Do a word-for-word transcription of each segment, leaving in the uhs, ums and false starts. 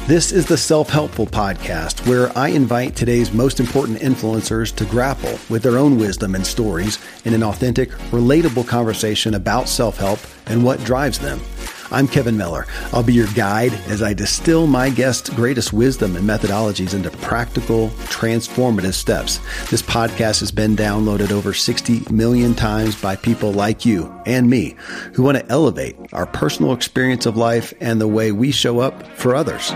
This is the Self-Helpful Podcast, where I invite today's most important influencers to grapple with their own wisdom and stories in an authentic, relatable conversation about self-help and what drives them. I'm Kevin Miller. I'll be your guide as I distill my guests' greatest wisdom and methodologies into practical, transformative steps. This podcast has been downloaded over sixty million times by people like you and me who want to elevate our personal experience of life and the way we show up for others.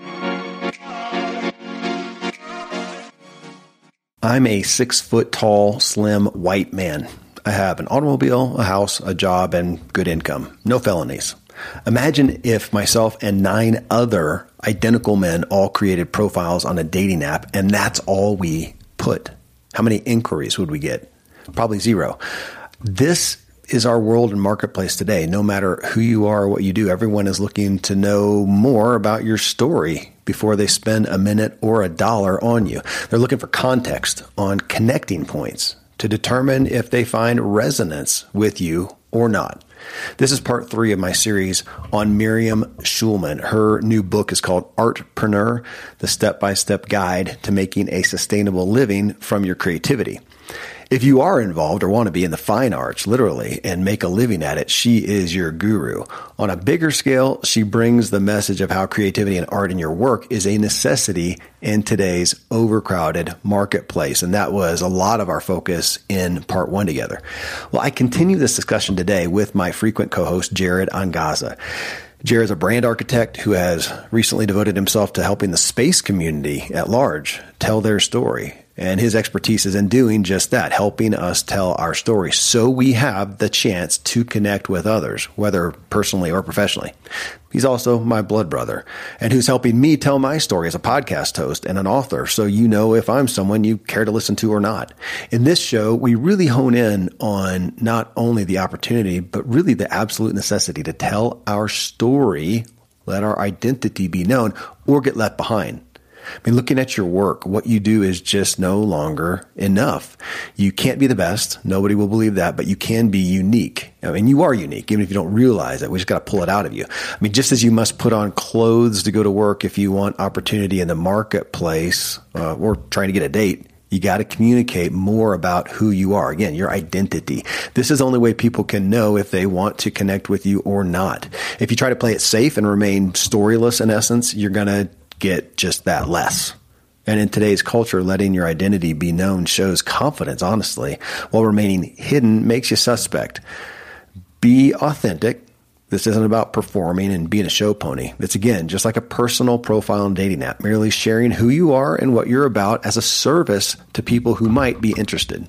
I'm a six foot tall, slim, white man. I have an automobile, a house, a job, and good income. No felonies. Imagine if myself and nine other identical men all created profiles on a dating app, and that's all we put. How many inquiries would we get? Probably zero. This is our world and marketplace today. No matter who you are or what you do, everyone is looking to know more about your story before they spend a minute or a dollar on you. They're looking for context on connecting points to determine if they find resonance with you or not. This is part three of my series on Miriam Schulman. Her new book is called Artpreneur, the step-by-step guide to making a sustainable living from your creativity. If you are involved or want to be in the fine arts, literally, and make a living at it, she is your guru. On a bigger scale, she brings the message of how creativity and art in your work is a necessity in today's overcrowded marketplace. And that was a lot of our focus in part one together. Well, I continue this discussion today with my frequent co-host, Jared Angaza. Jared's a brand architect who has recently devoted himself to helping the space community at large tell their story. And his expertise is in doing just that, helping us tell our story so we have the chance to connect with others, whether personally or professionally. He's also my blood brother, and who's helping me tell my story as a podcast host and an author, so you know if I'm someone you care to listen to or not. In this show, we really hone in on not only the opportunity, but really the absolute necessity to tell our story, let our identity be known, or get left behind. I mean, looking at your work, what you do is just no longer enough. You can't be the best. Nobody will believe that, but you can be unique. I mean, you are unique, even if you don't realize it. We just got to pull it out of you. I mean, just as you must put on clothes to go to work if you want opportunity in the marketplace uh, or trying to get a date, you got to communicate more about who you are. Again, your identity. This is the only way people can know if they want to connect with you or not. If you try to play it safe and remain storyless in essence, you're going to get just that less. And in today's culture, letting your identity be known shows confidence, honestly, while remaining hidden makes you suspect. Be authentic. This isn't about performing and being a show pony. It's, again, just like a personal profile and dating app, merely sharing who you are and what you're about as a service to people who might be interested.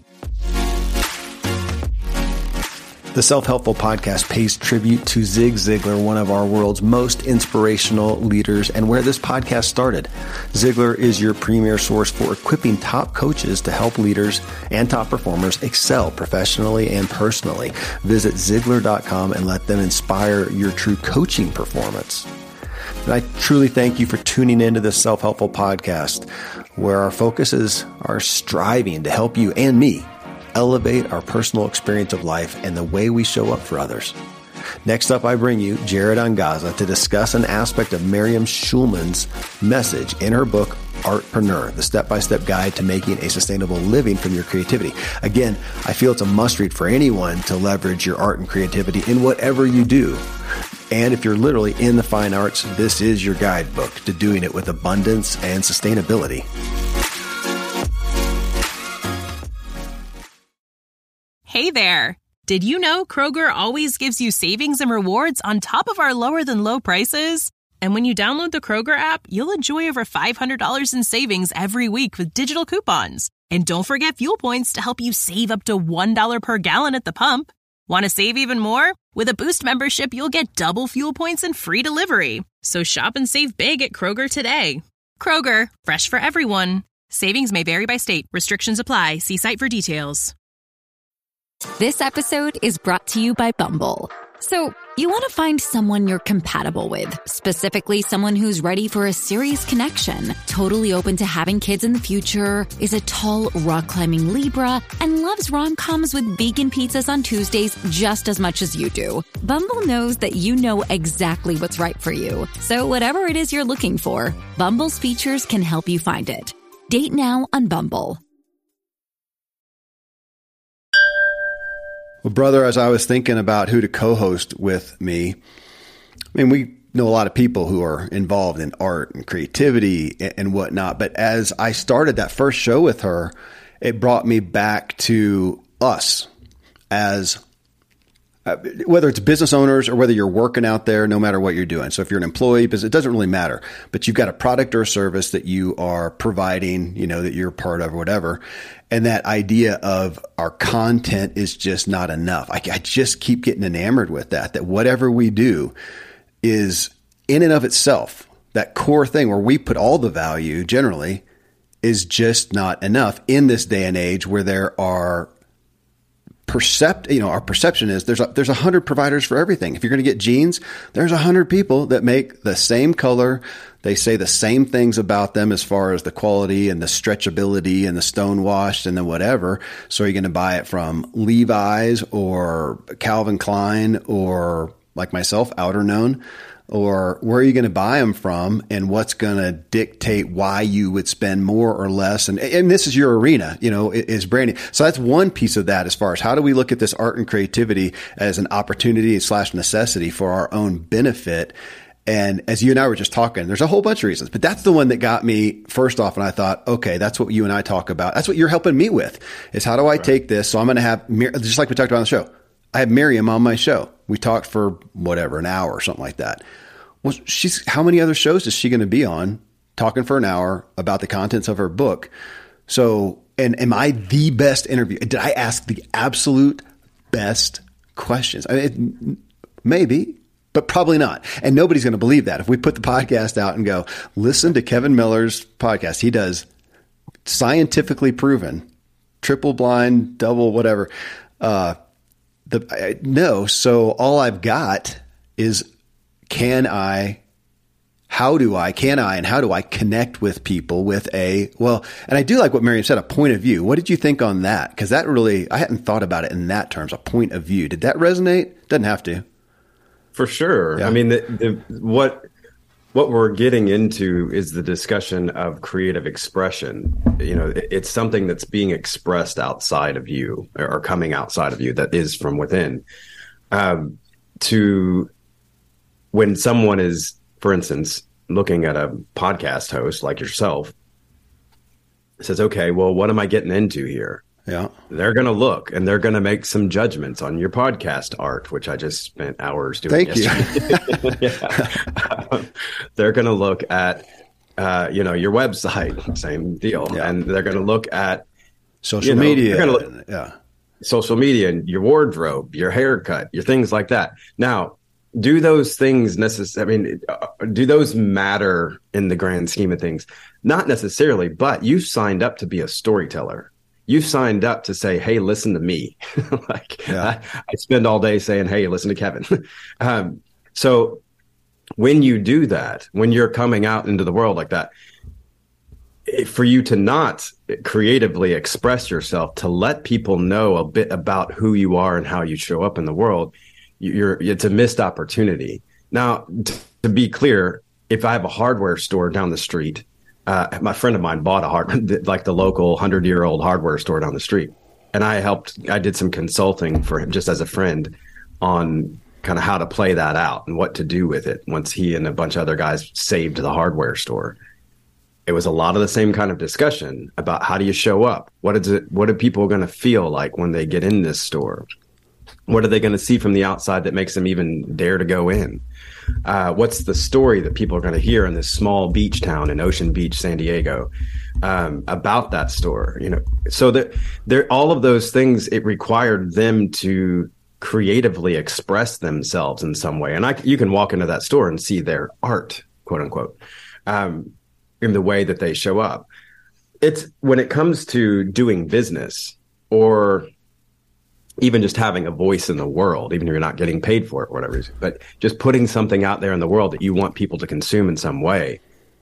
The Self-Helpful Podcast pays tribute to Zig Ziglar, one of our world's most inspirational leaders, and where this podcast started. Ziglar is your premier source for equipping top coaches to help leaders and top performers excel professionally and personally. Visit Ziglar dot com and let them inspire your true coaching performance. And I truly thank you for tuning into this Self-Helpful Podcast, where our focuses are striving to help you and me elevate our personal experience of life and the way we show up for others. Next up, I bring you Jared Angaza to discuss an aspect of Miriam Schulman's message in her book, Artpreneur, the step-by-step guide to making a sustainable living from your creativity. Again, I feel it's a must-read for anyone to leverage your art and creativity in whatever you do. And if you're literally in the fine arts, this is your guidebook to doing it with abundance and sustainability. Hey there! Did you know Kroger always gives you savings and rewards on top of our lower-than-low prices? And when you download the Kroger app, you'll enjoy over five hundred dollars in savings every week with digital coupons. And don't forget fuel points to help you save up to one dollar per gallon at the pump. Want to save even more? With a Boost membership, you'll get double fuel points and free delivery. So shop and save big at Kroger today. Kroger, fresh for everyone. Savings may vary by state. Restrictions apply. See site for details. This episode is brought to you by Bumble. So, You want to find someone you're compatible with, specifically someone who's ready for a serious connection, totally open to having kids in the future, is a tall, rock-climbing Libra, and loves rom-coms with vegan pizzas on Tuesdays just as much as you do. Bumble knows that you know exactly what's right for you. So whatever it is you're looking for, Bumble's features can help you find it. Date now on Bumble. Well, brother, as I was thinking about who to co-host with me, I mean, we know a lot of people who are involved in art and creativity and whatnot. But as I started that first show with her, it brought me back to us as uh, whether it's business owners or whether you're working out there, no matter what you're doing. So if you're an employee, because it doesn't really matter, but you've got a product or a service that you are providing, you know, that you're part of or whatever. And that idea of our content is just not enough. I, I just keep getting enamored with that, that whatever we do is in and of itself, that core thing where we put all the value generally is just not enough in this day and age where there are percept, you know, our perception is there's a, there's a hundred providers for everything. If you're going to get jeans, there's a hundred people that make the same color. They say the same things about them as far as the quality and the stretchability and the stone washed and the whatever. So you're going to buy it from Levi's or Calvin Klein or like myself, Outerknown. Or where are you going to buy them from and what's going to dictate why you would spend more or less? And, and this is your arena, you know, is branding. So that's one piece of that as far as how do we look at this art and creativity as an opportunity slash necessity for our own benefit. And as you and I were just talking, there's a whole bunch of reasons, but that's the one that got me first off. And I thought, okay, that's what you and I talk about. That's what you're helping me with is how do I right. take this? So I'm going to have, just like we talked about on the show, I had Miriam on my show. We talked for whatever, an hour or something like that. Well, she's, how many other shows is she going to be on talking for an hour about the contents of her book? So, and am I the best interview? Did I ask the absolute best questions? I mean, it, maybe, but probably not. And nobody's going to believe that. If we put the podcast out and go, listen to Kevin Miller's podcast, he does scientifically proven, triple blind, double, whatever. Uh, the, I, no. So all I've got is, Can I, how do I, can I, and how do I connect with people with a, well, and I do like what Miriam said, a point of view. What did you think on that? Because that really, I hadn't thought about it in that terms, a point of view. Did that resonate? Doesn't have to. For sure. Yeah. I mean, the, the, what, what we're getting into is the discussion of creative expression. You know, it, it's something that's being expressed outside of you or coming outside of you that is from within. Um, to, When someone is, for instance, looking at a podcast host like yourself, says, okay, well, what am I getting into here? Yeah. They're going to look and they're going to make some judgments on your podcast art, which I just spent hours doing. Thank yesterday. you. um, they're going to look at, uh, you know, your website, same deal. Yeah. And they're going to look at social you know, media. They're gonna look, yeah. Social media and your wardrobe, your haircut, your things like that. Now, do those things necessarily, I mean, do those matter in the grand scheme of things? Not necessarily, but you signed up to be a storyteller. You signed up to say, hey, listen to me. like yeah. I, I spend all day saying, hey, listen to Kevin. um, so when you do that, when you're coming out into the world like that, for you to not creatively express yourself, to let people know a bit about who you are and how you show up in the world, you're, it's a missed opportunity. Now, t- to be clear, if I have a hardware store down the street, uh, my friend of mine bought a hard, like the local hundred year old hardware store down the street. And I helped, I did some consulting for him just as a friend on kind of how to play that out and what to do with it once he and a bunch of other guys saved the hardware store. It was a lot of the same kind of discussion about how do you show up? What is it? What are people going to feel like when they get in this store? What are they going to see from the outside that makes them even dare to go in? Uh, what's the story that people are going to hear in this small beach town in Ocean Beach, San Diego, um, about that store? You know, so that there, all of those things, it required them to creatively express themselves in some way. And I, you can walk into that store and see their art, quote unquote, um, in the way that they show up. It's when it comes to doing business or even just having a voice in the world, even if you're not getting paid for it or whatever, but just putting something out there in the world that you want people to consume in some way.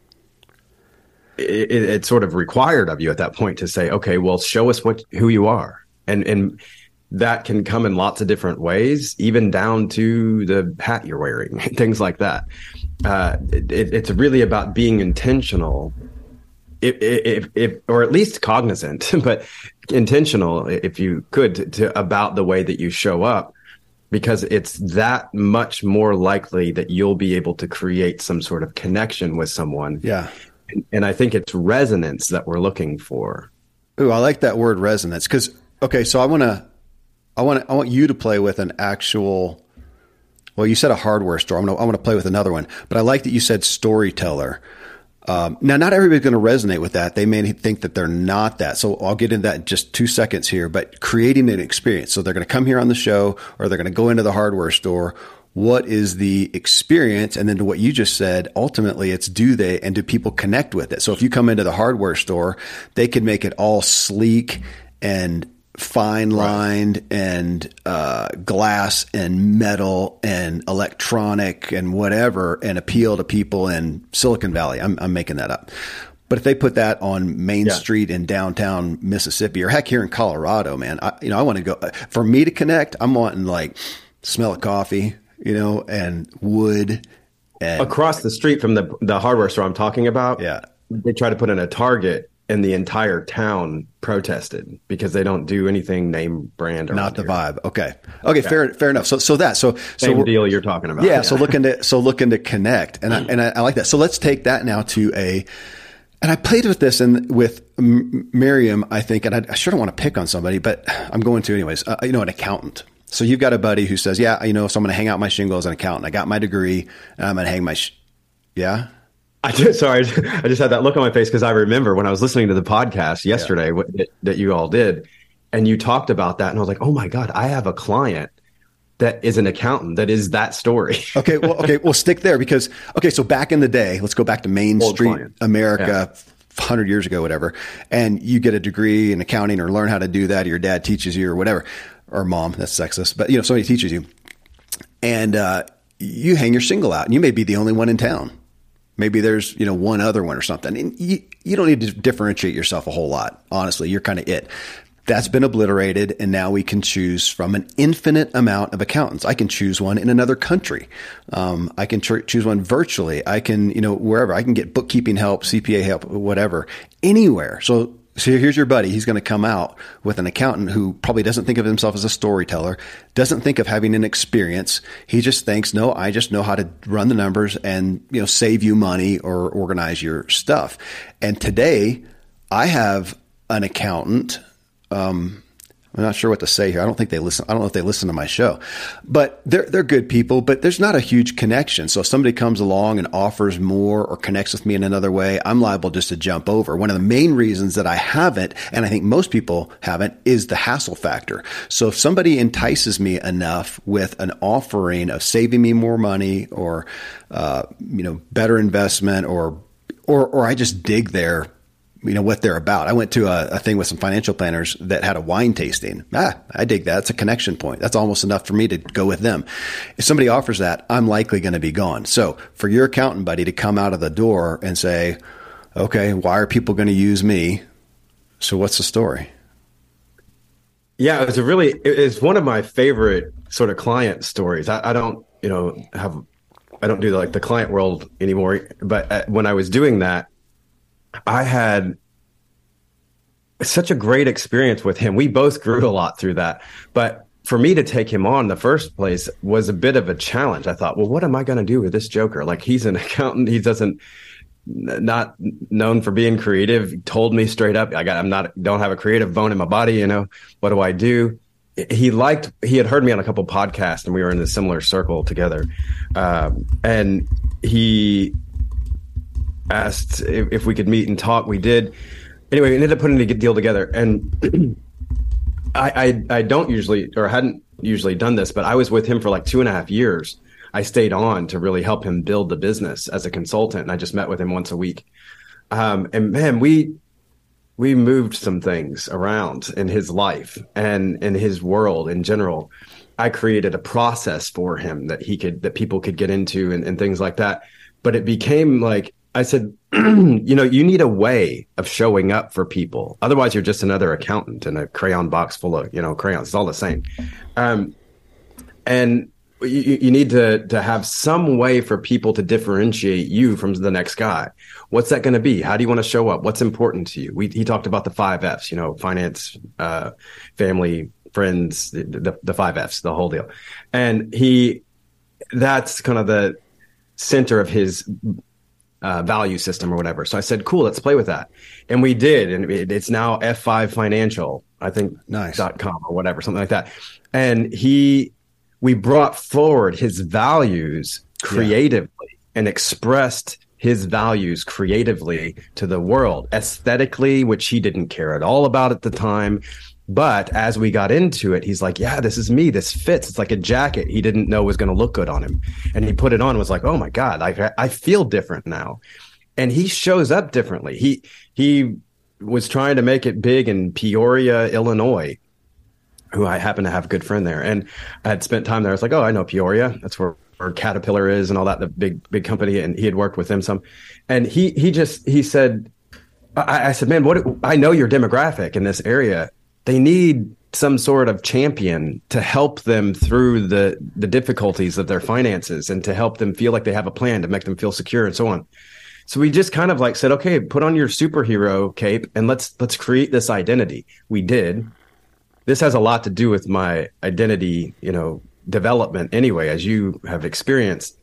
It, it, it's sort of required of you at that point to say, okay, well, show us what, who you are. And, and that can come in lots of different ways, even down to the hat you're wearing, things like that. Uh, it, it's really about being intentional, if, if, if, or at least cognizant, but intentional, if you could, to, to about the way that you show up, because it's that much more likely that you'll be able to create some sort of connection with someone. Yeah. And, and I think it's resonance that we're looking for. Ooh, I like that word, resonance. Because, okay, so I want to, I want I want you to play with an actual, well, you said a hardware store. I'm going to I want to play with another one, but I like that you said storyteller. Um, now, not everybody's going to resonate with that. They may think that they're not that. So I'll get into that in just two seconds here, but creating an experience. So they're going to come here on the show, or they're going to go into the hardware store. What is the experience? And then to what you just said, ultimately it's do they, and do people connect with it? So if you come into the hardware store, they can make it all sleek and fine lined, right, and uh, glass and metal and electronic and whatever, and appeal to people in Silicon Valley. I'm, I'm making that up. But if they put that on Main yeah. Street in downtown Mississippi, or heck, here in Colorado, man, I, you know, I want to go, for me to connect, I'm wanting like smell of coffee, you know, and wood. And across the street from the the hardware store I'm talking about, yeah, they try to put in a Target, and the entire town protested because they don't do anything name brand or not the here. Vibe. Okay. Okay. Yeah. Fair, fair enough. So, so that, so, same so deal you're talking about. Yeah. yeah. So looking to, so looking to connect, and I, and I, I like that. So let's take that now to a, and I played with this and with Miriam, I think, and I, I sure don't want to pick on somebody, but I'm going to anyways, uh, you know, an accountant. So you've got a buddy who says, yeah, you know, so I'm going to hang out my shingle as an accountant. I got my degree and I'm going to hang my, sh- yeah. I just, sorry, I just had that look on my face because I remember when I was listening to the podcast yesterday yeah. what, that you all did, and you talked about that, and I was like, oh my God, I have a client that is an accountant that is that story. okay, well, okay, we'll stick there because, okay, so back in the day, let's go back to Main Old Street, client. America, yeah. one hundred years ago, whatever, and you get a degree in accounting or learn how to do that, or your dad teaches you or whatever, or mom, that's sexist, but you know, somebody teaches you, and uh, you hang your shingle out, and you may be the only one in town. Maybe there's, you know, one other one or something. And you, you don't need to differentiate yourself a whole lot. Honestly, you're kind of it. That's been obliterated. And now we can choose from an infinite amount of accountants. I can choose one in another country. Um, I can tr- choose one virtually. I can, you know, wherever. I can get bookkeeping help, C P A help, whatever, anywhere. So, so here's your buddy. He's going to come out with an accountant who probably doesn't think of himself as a storyteller, doesn't think of having an experience. He just thinks, no, I just know how to run the numbers and, you know, save you money or organize your stuff. And today I have an accountant. Um, I'm not sure what to say here. I don't think they listen. I don't know if they listen to my show, but they're, they're good people, but there's not a huge connection. So if somebody comes along and offers more or connects with me in another way, I'm liable just to jump over. One of the main reasons that I haven't, and I think most people haven't, is the hassle factor. So if somebody entices me enough with an offering of saving me more money or, uh, you know, better investment or, or, or I just dig their, you know, what they're about. I went to a, a thing with some financial planners that had a wine tasting. Ah, I dig that. It's a connection point. That's almost enough for me to go with them. If somebody offers that, I'm likely going to be gone. So for your accountant buddy to come out of the door and say, okay, why are people going to use me? So what's the story? Yeah, it's a really, it's one of my favorite sort of client stories. I, I don't, you know, have, I don't do like the client world anymore, but when I was doing that, I had such a great experience with him. We both grew a lot through that. But for me to take him on in the first place was a bit of a challenge. I thought, well, what am I going to do with this joker? Like, he's an accountant. He doesn't, not known for being creative. He told me straight up, I got, I'm not, don't have a creative bone in my body. You know, what do I do? He liked, he had heard me on a couple podcasts and we were in a similar circle together. Um, and he asked if, if we could meet and talk. We did. Anyway, we ended up putting a deal together. And I, I I don't usually, or hadn't usually done this, but I was with him for like two and a half years. I stayed on to really help him build the business as a consultant. And I just met with him once a week. Um, and man, we we moved some things around in his life and in his world in general. I created a process for him that he could, that people could get into and, and things like that. But it became like, I said, you know, you need a way of showing up for people. Otherwise, you're just another accountant in a crayon box full of, you know, crayons. It's all the same. Um, and you, you need to to have some way for people to differentiate you from the next guy. What's that going to be? How do you want to show up? What's important to you? We, he talked about the five F's, you know, finance, uh, family, friends, the, the, the five F's, the whole deal. And he, that's kind of the center of his uh, value system or whatever. So I said, cool, let's play with that. And we did. And it, it's now F five Financial, I think, nice. .com or whatever, something like that. And he, we brought forward his values creatively yeah. and expressed his values creatively to the world, aesthetically, which he didn't care at all about at the time. But as we got into it, he's like, yeah, this is me. This fits. It's like a jacket he didn't know was going to look good on him. And he put it on and was like, oh, my God, I, I feel different now. And he shows up differently. He he was trying to make it big in Peoria, Illinois, who I happen to have a good friend there. And I had spent time there. I was like, oh, I know Peoria. That's where, where Caterpillar is and all that, the big, big company. And he had worked with them some. And he he just, he said, I, I said, man, what? I know your demographic in this area. They need some sort of champion to help them through the, the difficulties of their finances and to help them feel like they have a plan to make them feel secure and so on. So we just kind of like said, okay, put on your superhero cape and let's let's create this identity. We did. This has a lot to do with my identity, you know, development anyway, as you have experienced.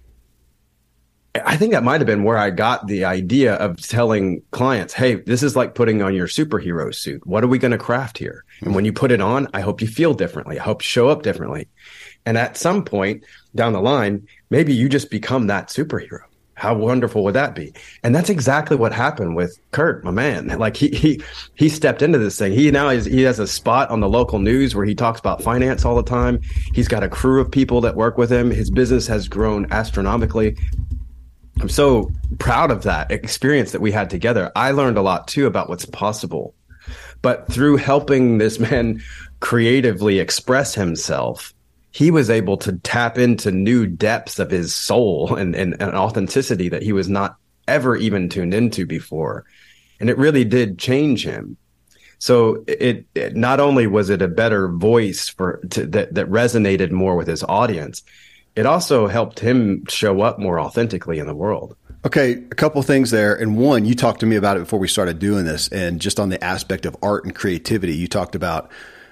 I think that might have been where I got the idea of telling clients, hey, this is like putting on your superhero suit. What are we going to craft here? And when you put it on, I hope you feel differently. I hope you show up differently. And at some point down the line, maybe you just become that superhero. How wonderful would that be? And that's exactly what happened with Kurt, my man. Like he he he stepped into this thing. He now is he has a spot on the local news where he talks about finance all the time. He's got a crew of people that work with him. His business has grown astronomically. I'm so proud of that experience that we had together. I learned a lot too about what's possible. But through helping this man creatively express himself, he was able to tap into new depths of his soul and, and, and authenticity that he was not ever even tuned into before. And it really did change him. So it, it not only was it a better voice for to, that, that resonated more with his audience, it also helped him show up more authentically in the world. Okay, a couple of things there. And one, you talked to me about it before we started doing this. And just on the aspect of art and creativity, you talked about,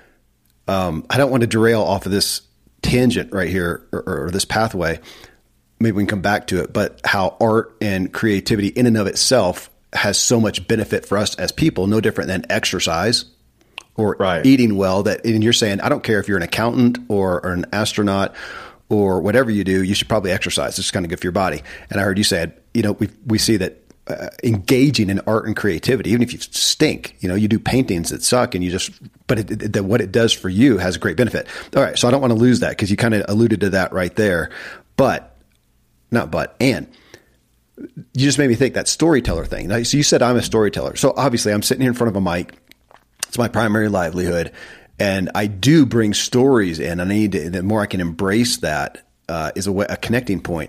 um, I don't want to derail off of this tangent right here or, or this pathway. Maybe we can come back to it, but how art and creativity in and of itself has so much benefit for us as people, no different than exercise or right. eating well. That, and you're saying, I don't care if you're an accountant or, or an astronaut or whatever you do, you should probably exercise. It's kind of good for your body. And I heard you said, you know, we we see that uh, engaging in art and creativity, even if you stink, you know, you do paintings that suck and you just, but it, it, the, what it does for you has a great benefit. All right. So I don't want to lose that because you kind of alluded to that right there, but not, but, and you just made me think that storyteller thing. Now, so you said I'm a storyteller. So obviously I'm sitting here in front of a mic. It's my primary livelihood. And I do bring stories in. And I need to, the more I can embrace that uh, is a, way, a connecting point.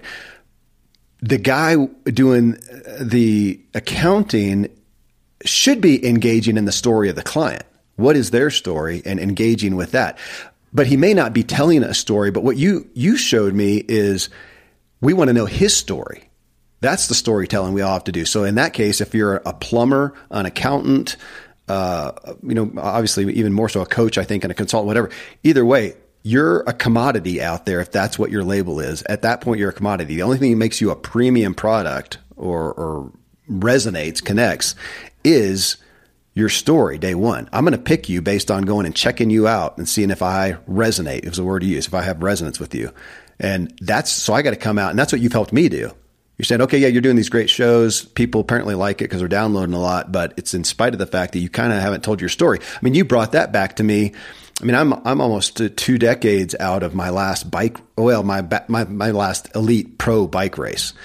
The guy doing the accounting should be engaging in the story of the client. What is their story and engaging with that? But he may not be telling a story. But what you you showed me is we want to know his story. That's the storytelling we all have to do. So in that case, if you're a plumber, an accountant, Uh, you know, obviously even more so a coach, I think, and a consultant, whatever. Either way, you're a commodity out there. If that's what your label is, at that point, you're a commodity. The only thing that makes you a premium product or, or resonates, connects is your story. Day one, I'm going to pick you based on going and checking you out and seeing if I resonate. It was a word you use. If I have resonance with you, and that's, so I got to come out, and that's what you've helped me do. You're saying, okay, yeah, you're doing these great shows. People apparently like it because they're downloading a lot, but it's in spite of the fact that you kind of haven't told your story. I mean, you brought that back to me. I mean, I'm I'm almost two decades out of my last bike, well, my my my last elite pro bike race.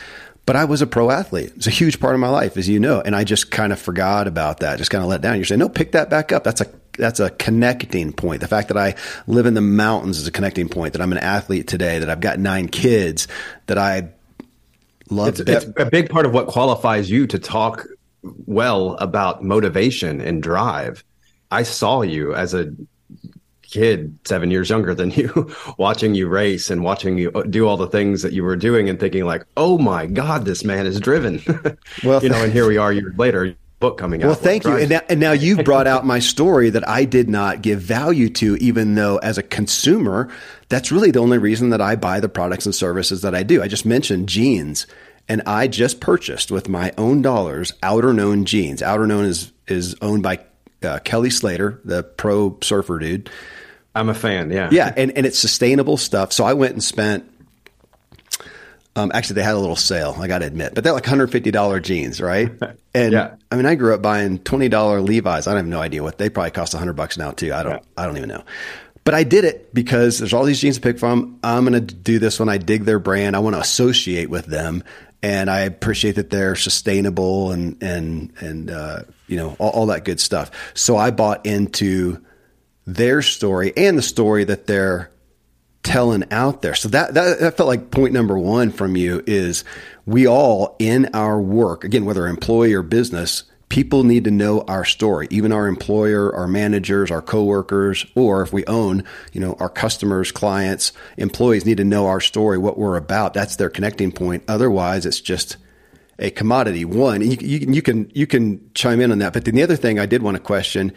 But I was a pro athlete. It's a huge part of my life, as you know. And I just kind of forgot about that, just kind of let down. You're saying, no, pick that back up. That's a, that's a connecting point. The fact that I live in the mountains is a connecting point, that I'm an athlete today, that I've got nine kids, that I love. It's, it's a big part of what qualifies you to talk well about motivation and drive. I saw you as a kid seven years younger than you, watching you race and watching you do all the things that you were doing and thinking like, oh my God, this man is driven. Well, you know, and here we are years later, book coming out. Well, thank you. And now, and now you've brought out my story that I did not give value to, even though as a consumer, that's really the only reason that I buy the products and services that I do. I just mentioned jeans, and I just purchased with my own dollars, Outerknown jeans. Outerknown is, is owned by uh, Kelly Slater, the pro surfer dude. I'm a fan. Yeah. Yeah. And, and it's sustainable stuff. So I went and spent, um, actually they had a little sale, I got to admit, but they're like one hundred fifty dollars jeans. Right. And yeah. I mean, I grew up buying twenty dollars Levi's. I have no idea what they probably cost a hundred bucks now too. I don't, yeah. I don't even know, but I did it because there's all these jeans to pick from. I'm going to do this when I dig their brand. I want to associate with them. And I appreciate that they're sustainable and, and, and, uh, you know, all, all that good stuff. So I bought into their story and the story that they're telling out there. So that, that, that felt like point number one from you is we all in our work, again, whether employee or business, people need to know our story, even our employer, our managers, our coworkers, or if we own, you know, our customers, clients, employees need to know our story, what we're about. That's their connecting point. Otherwise, it's just a commodity. One, and you, you, you can, you can chime in on that. But then the other thing I did want to question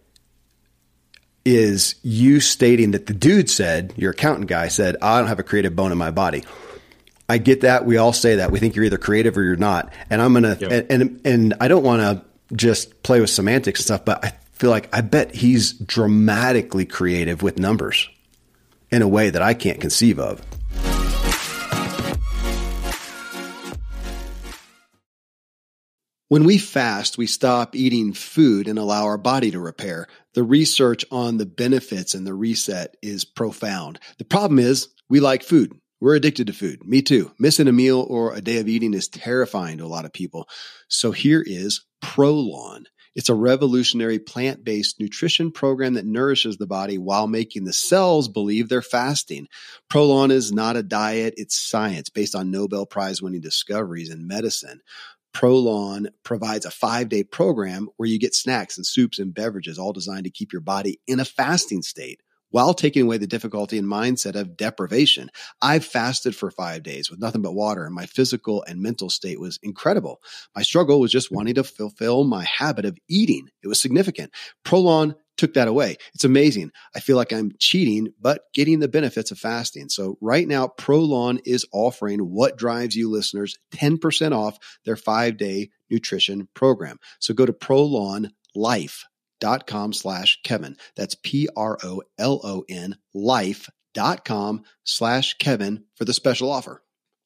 is you stating that the dude said, your accountant guy said, I don't have a creative bone in my body. I get that. We all say that. We think you're either creative or you're not. And I'm going to, yep. and, and, and I don't want to just play with semantics and stuff, but I feel like I bet he's dramatically creative with numbers in a way that I can't conceive of. When we fast, we stop eating food and allow our body to repair. The research on the benefits and the reset is profound. The problem is we like food. We're addicted to food. Me too. Missing a meal or a day of eating is terrifying to a lot of people. So here is Prolon. It's a revolutionary plant-based nutrition program that nourishes the body while making the cells believe they're fasting. Prolon is not a diet. It's science based on Nobel Prize-winning discoveries in medicine. Prolon provides a five-day program where you get snacks and soups and beverages, all designed to keep your body in a fasting state while taking away the difficulty and mindset of deprivation. I've fasted for five days with nothing but water, and my physical and mental state was incredible. My struggle was just wanting to fulfill my habit of eating. It was significant. Prolon took that away. It's amazing. I feel like I'm cheating, but getting the benefits of fasting. So right now, Prolon is offering What Drives You listeners ten percent off their five-day nutrition program. So go to prolonlife.com slash Kevin. That's P-R-O-L-O-N life.com slash Kevin for the special offer.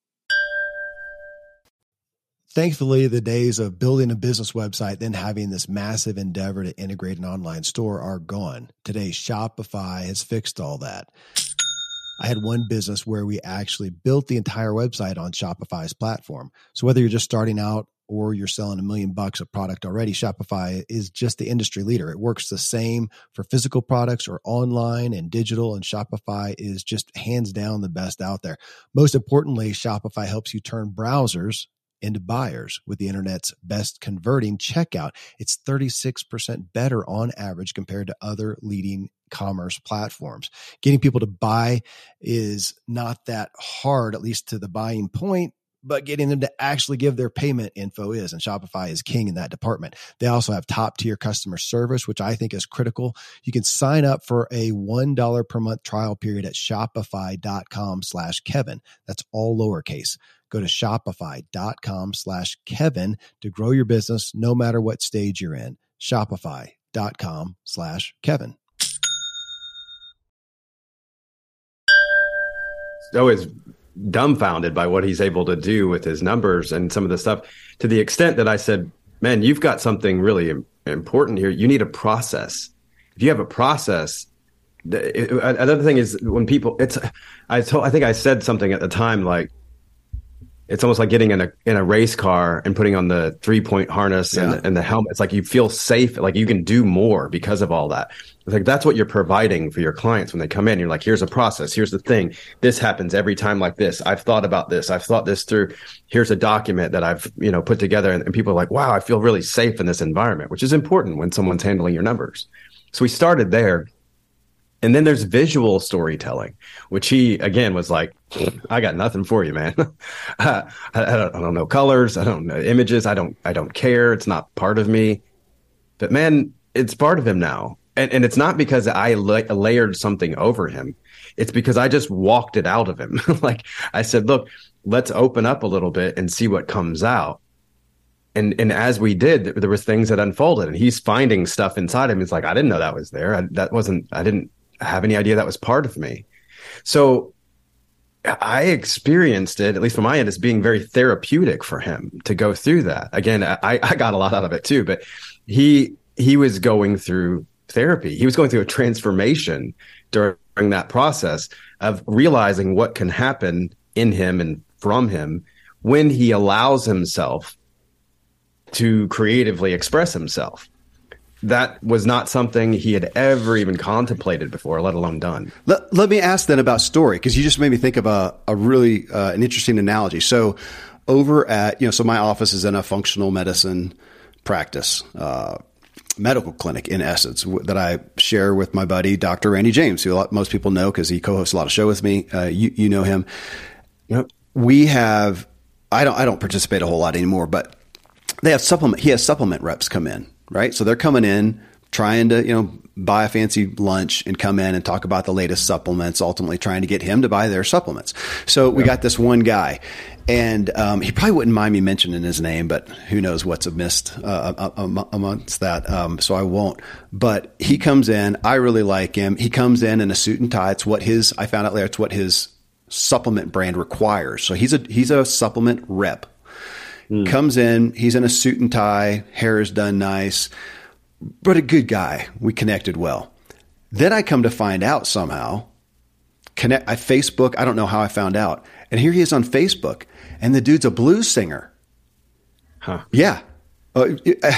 Thankfully, the days of building a business website, then having this massive endeavor to integrate an online store are gone. Today, Shopify has fixed all that. I had one business where we actually built the entire website on Shopify's platform. So whether you're just starting out or you're selling a million bucks of product already, Shopify is just the industry leader. It works the same for physical products or online and digital, and Shopify is just hands down the best out there. Most importantly, Shopify helps you turn browsers into buyers with the internet's best converting checkout. It's thirty-six percent better on average compared to other leading commerce platforms. Getting people to buy is not that hard, at least to the buying point, but getting them to actually give their payment info is, and Shopify is king in that department. They also have top tier customer service, which I think is critical. You can sign up for a one dollar per month trial period at shopify.com slash Kevin. That's all lowercase. Go to shopify.com slash Kevin to grow your business no matter what stage you're in. Shopify.com slash Kevin. Always dumbfounded by what he's able to do with his numbers and some of the stuff, to the extent that I said, man, you've got something really important here. You need a process. If you have a process, another thing is when people, it's, I told, I think I said something at the time, like, it's almost like getting in a in a race car and putting on the three point harness yeah. and, and the helmet. It's like you feel safe, like you can do more because of all that. It's like that's what you're providing for your clients when they come in. You're like, here's a process, here's the thing. This happens every time like this. I've thought about this. I've thought this through. Here's a document that I've, you know, put together, and, and people are like, wow, I feel really safe in this environment, which is important when someone's handling your numbers. So we started there. And then there's visual storytelling, which he, again, was like, I got nothing for you, man. I, I, don't, I don't know colors. I don't know images. I don't, I don't care. It's not part of me. But man, it's part of him now. And, and it's not because I la- layered something over him. It's because I just walked it out of him. Like I said, look, let's open up a little bit and see what comes out. And and as we did, there was things that unfolded, and he's finding stuff inside him. He's like, I didn't know that was there. I, that wasn't, I didn't have any idea that was part of me. So I experienced it, at least from my end, as being very therapeutic for him to go through that. Again, I, I got a lot out of it too, but he, he was going through therapy. He was going through a transformation during that process of realizing what can happen in him and from him when he allows himself to creatively express himself. That was not something he had ever even contemplated before, let alone done. Let, let me ask then about story, because you just made me think of a, a really uh, an interesting analogy. So over at, you know, so my office is in a functional medicine practice, uh, medical clinic in essence, w- that I share with my buddy, Doctor Randy James, who a lot, most people know because he co-hosts a lot of show with me. Uh, you, you know him. Yep. We have, I don't, I don't participate a whole lot anymore, but they have supplement, he has supplement reps come in. Right. So they're coming in trying to, you know, buy a fancy lunch and come in and talk about the latest supplements, ultimately trying to get him to buy their supplements. So we yeah. got this one guy, and um, he probably wouldn't mind me mentioning his name, but who knows what's amidst uh, amongst that. Um, so I won't. But he comes in. I really like him. He comes in in a suit and tie. It's what his, I found out later, it's what his supplement brand requires. So he's a, he's a supplement rep. Comes in, he's in a suit and tie, hair is done nice, but a good guy. We connected well. Then I come to find out somehow, connect, I Facebook, I don't know how I found out. And here he is on Facebook, and the dude's a blues singer. Huh. Yeah. Uh,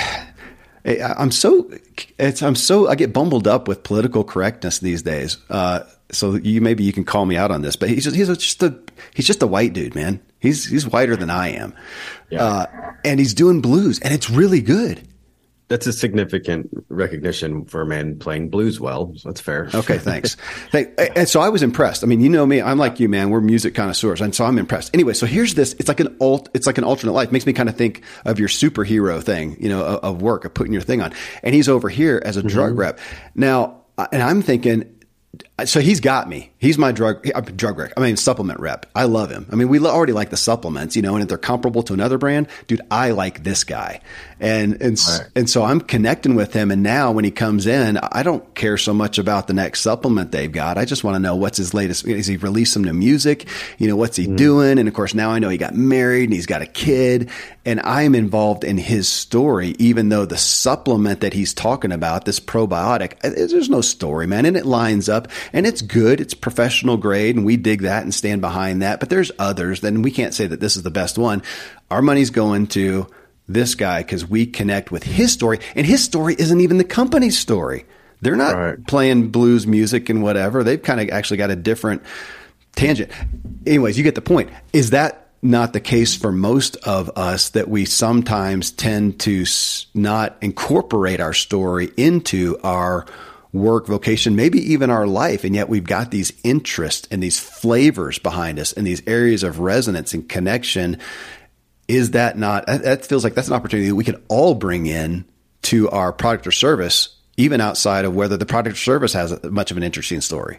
I'm so, it's, I'm so, I get bumbled up with political correctness these days. Uh, so you, maybe you can call me out on this, but he's just, he's just a, he's just a white dude, man. He's, he's whiter than I am. Yeah. Uh, and he's doing blues, and it's really good. That's a significant recognition for a man playing blues well. So that's fair. Okay, thanks. And so I was impressed. I mean, you know me, I'm like you, man. We're music connoisseurs, and so I'm impressed. Anyway, so here's this. It's like an alt. It's like an alternate life. It makes me kind of think of your superhero thing, you know, of, of work, of putting your thing on. And he's over here as a mm-hmm. drug rep now, and I'm thinking. So he's got me. He's my drug drug rep. I mean, supplement rep. I love him. I mean, we already like the supplements, you know, and if they're comparable to another brand, dude, I like this guy. And and right. and so I'm connecting with him. And now when he comes in, I don't care so much about the next supplement they've got. I just want to know what's his latest. Is he released some new music? You know, what's he mm. doing? And of course, now I know he got married and he's got a kid. And I'm involved in his story, even though the supplement that he's talking about, this probiotic, there's no story, man. And it lines up and it's good. It's professional grade and we dig that and stand behind that. But there's others. Then we can't say that this is the best one. Our money's going to this guy because we connect with his story. And his story isn't even the company's story. They're not right. playing blues music and whatever. They've kind of actually got a different tangent. Anyways, you get the point. Is that not the case for most of us, that we sometimes tend to not incorporate our story into our work, vocation, maybe even our life, and yet we've got these interests and these flavors behind us and these areas of resonance and connection? Is that not, that feels like that's an opportunity that we can all bring in to our product or service, even outside of whether the product or service has much of an interesting story.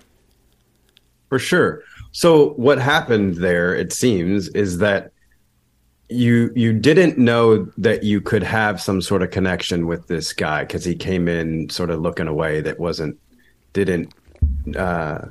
For sure. So what happened there, it seems, is that you you didn't know that you could have some sort of connection with this guy because he came in sort of looking away that wasn't didn't uh,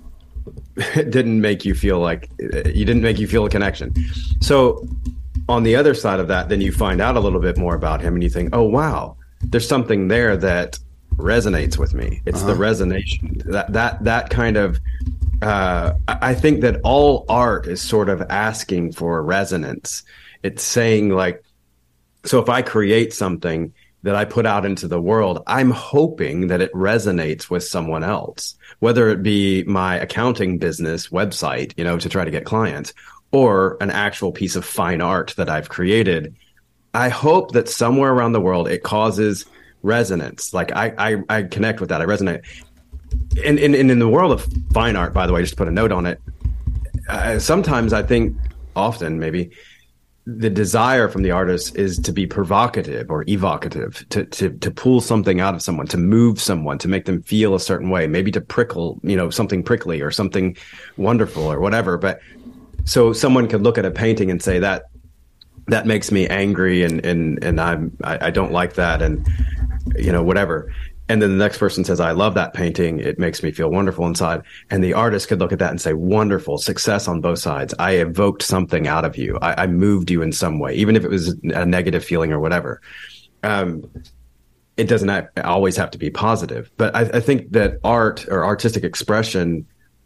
didn't make you feel like you didn't make you feel a connection. So on the other side of that, then you find out a little bit more about him and you think, oh wow, there's something there that resonates with me. It's uh-huh. the resonation that that that kind of uh, I think that all art is sort of asking for resonance. It's saying like, so if I create something that I put out into the world, I'm hoping that it resonates with someone else, whether it be my accounting business website, you know, to try to get clients, or an actual piece of fine art that I've created. I hope that somewhere around the world it causes resonance. Like I, I, I connect with that. I resonate. And, and, and in the world of fine art, by the way, just to put a note on it, uh, sometimes I think, often maybe, the desire from the artist is to be provocative or evocative, to, to, to pull something out of someone, to move someone, to make them feel a certain way, maybe to prickle, you know, something prickly or something wonderful or whatever. But so someone could look at a painting and say that that makes me angry and, and, and I'm, I, I don't like that. And, you know, whatever. And then the next person says, I love that painting. It makes me feel wonderful inside. And the artist could look at that and say, wonderful, success on both sides. I evoked something out of you. I, I moved you in some way, even if it was a negative feeling or whatever. Um, it doesn't have, always have to be positive. But I, I think that art or artistic expression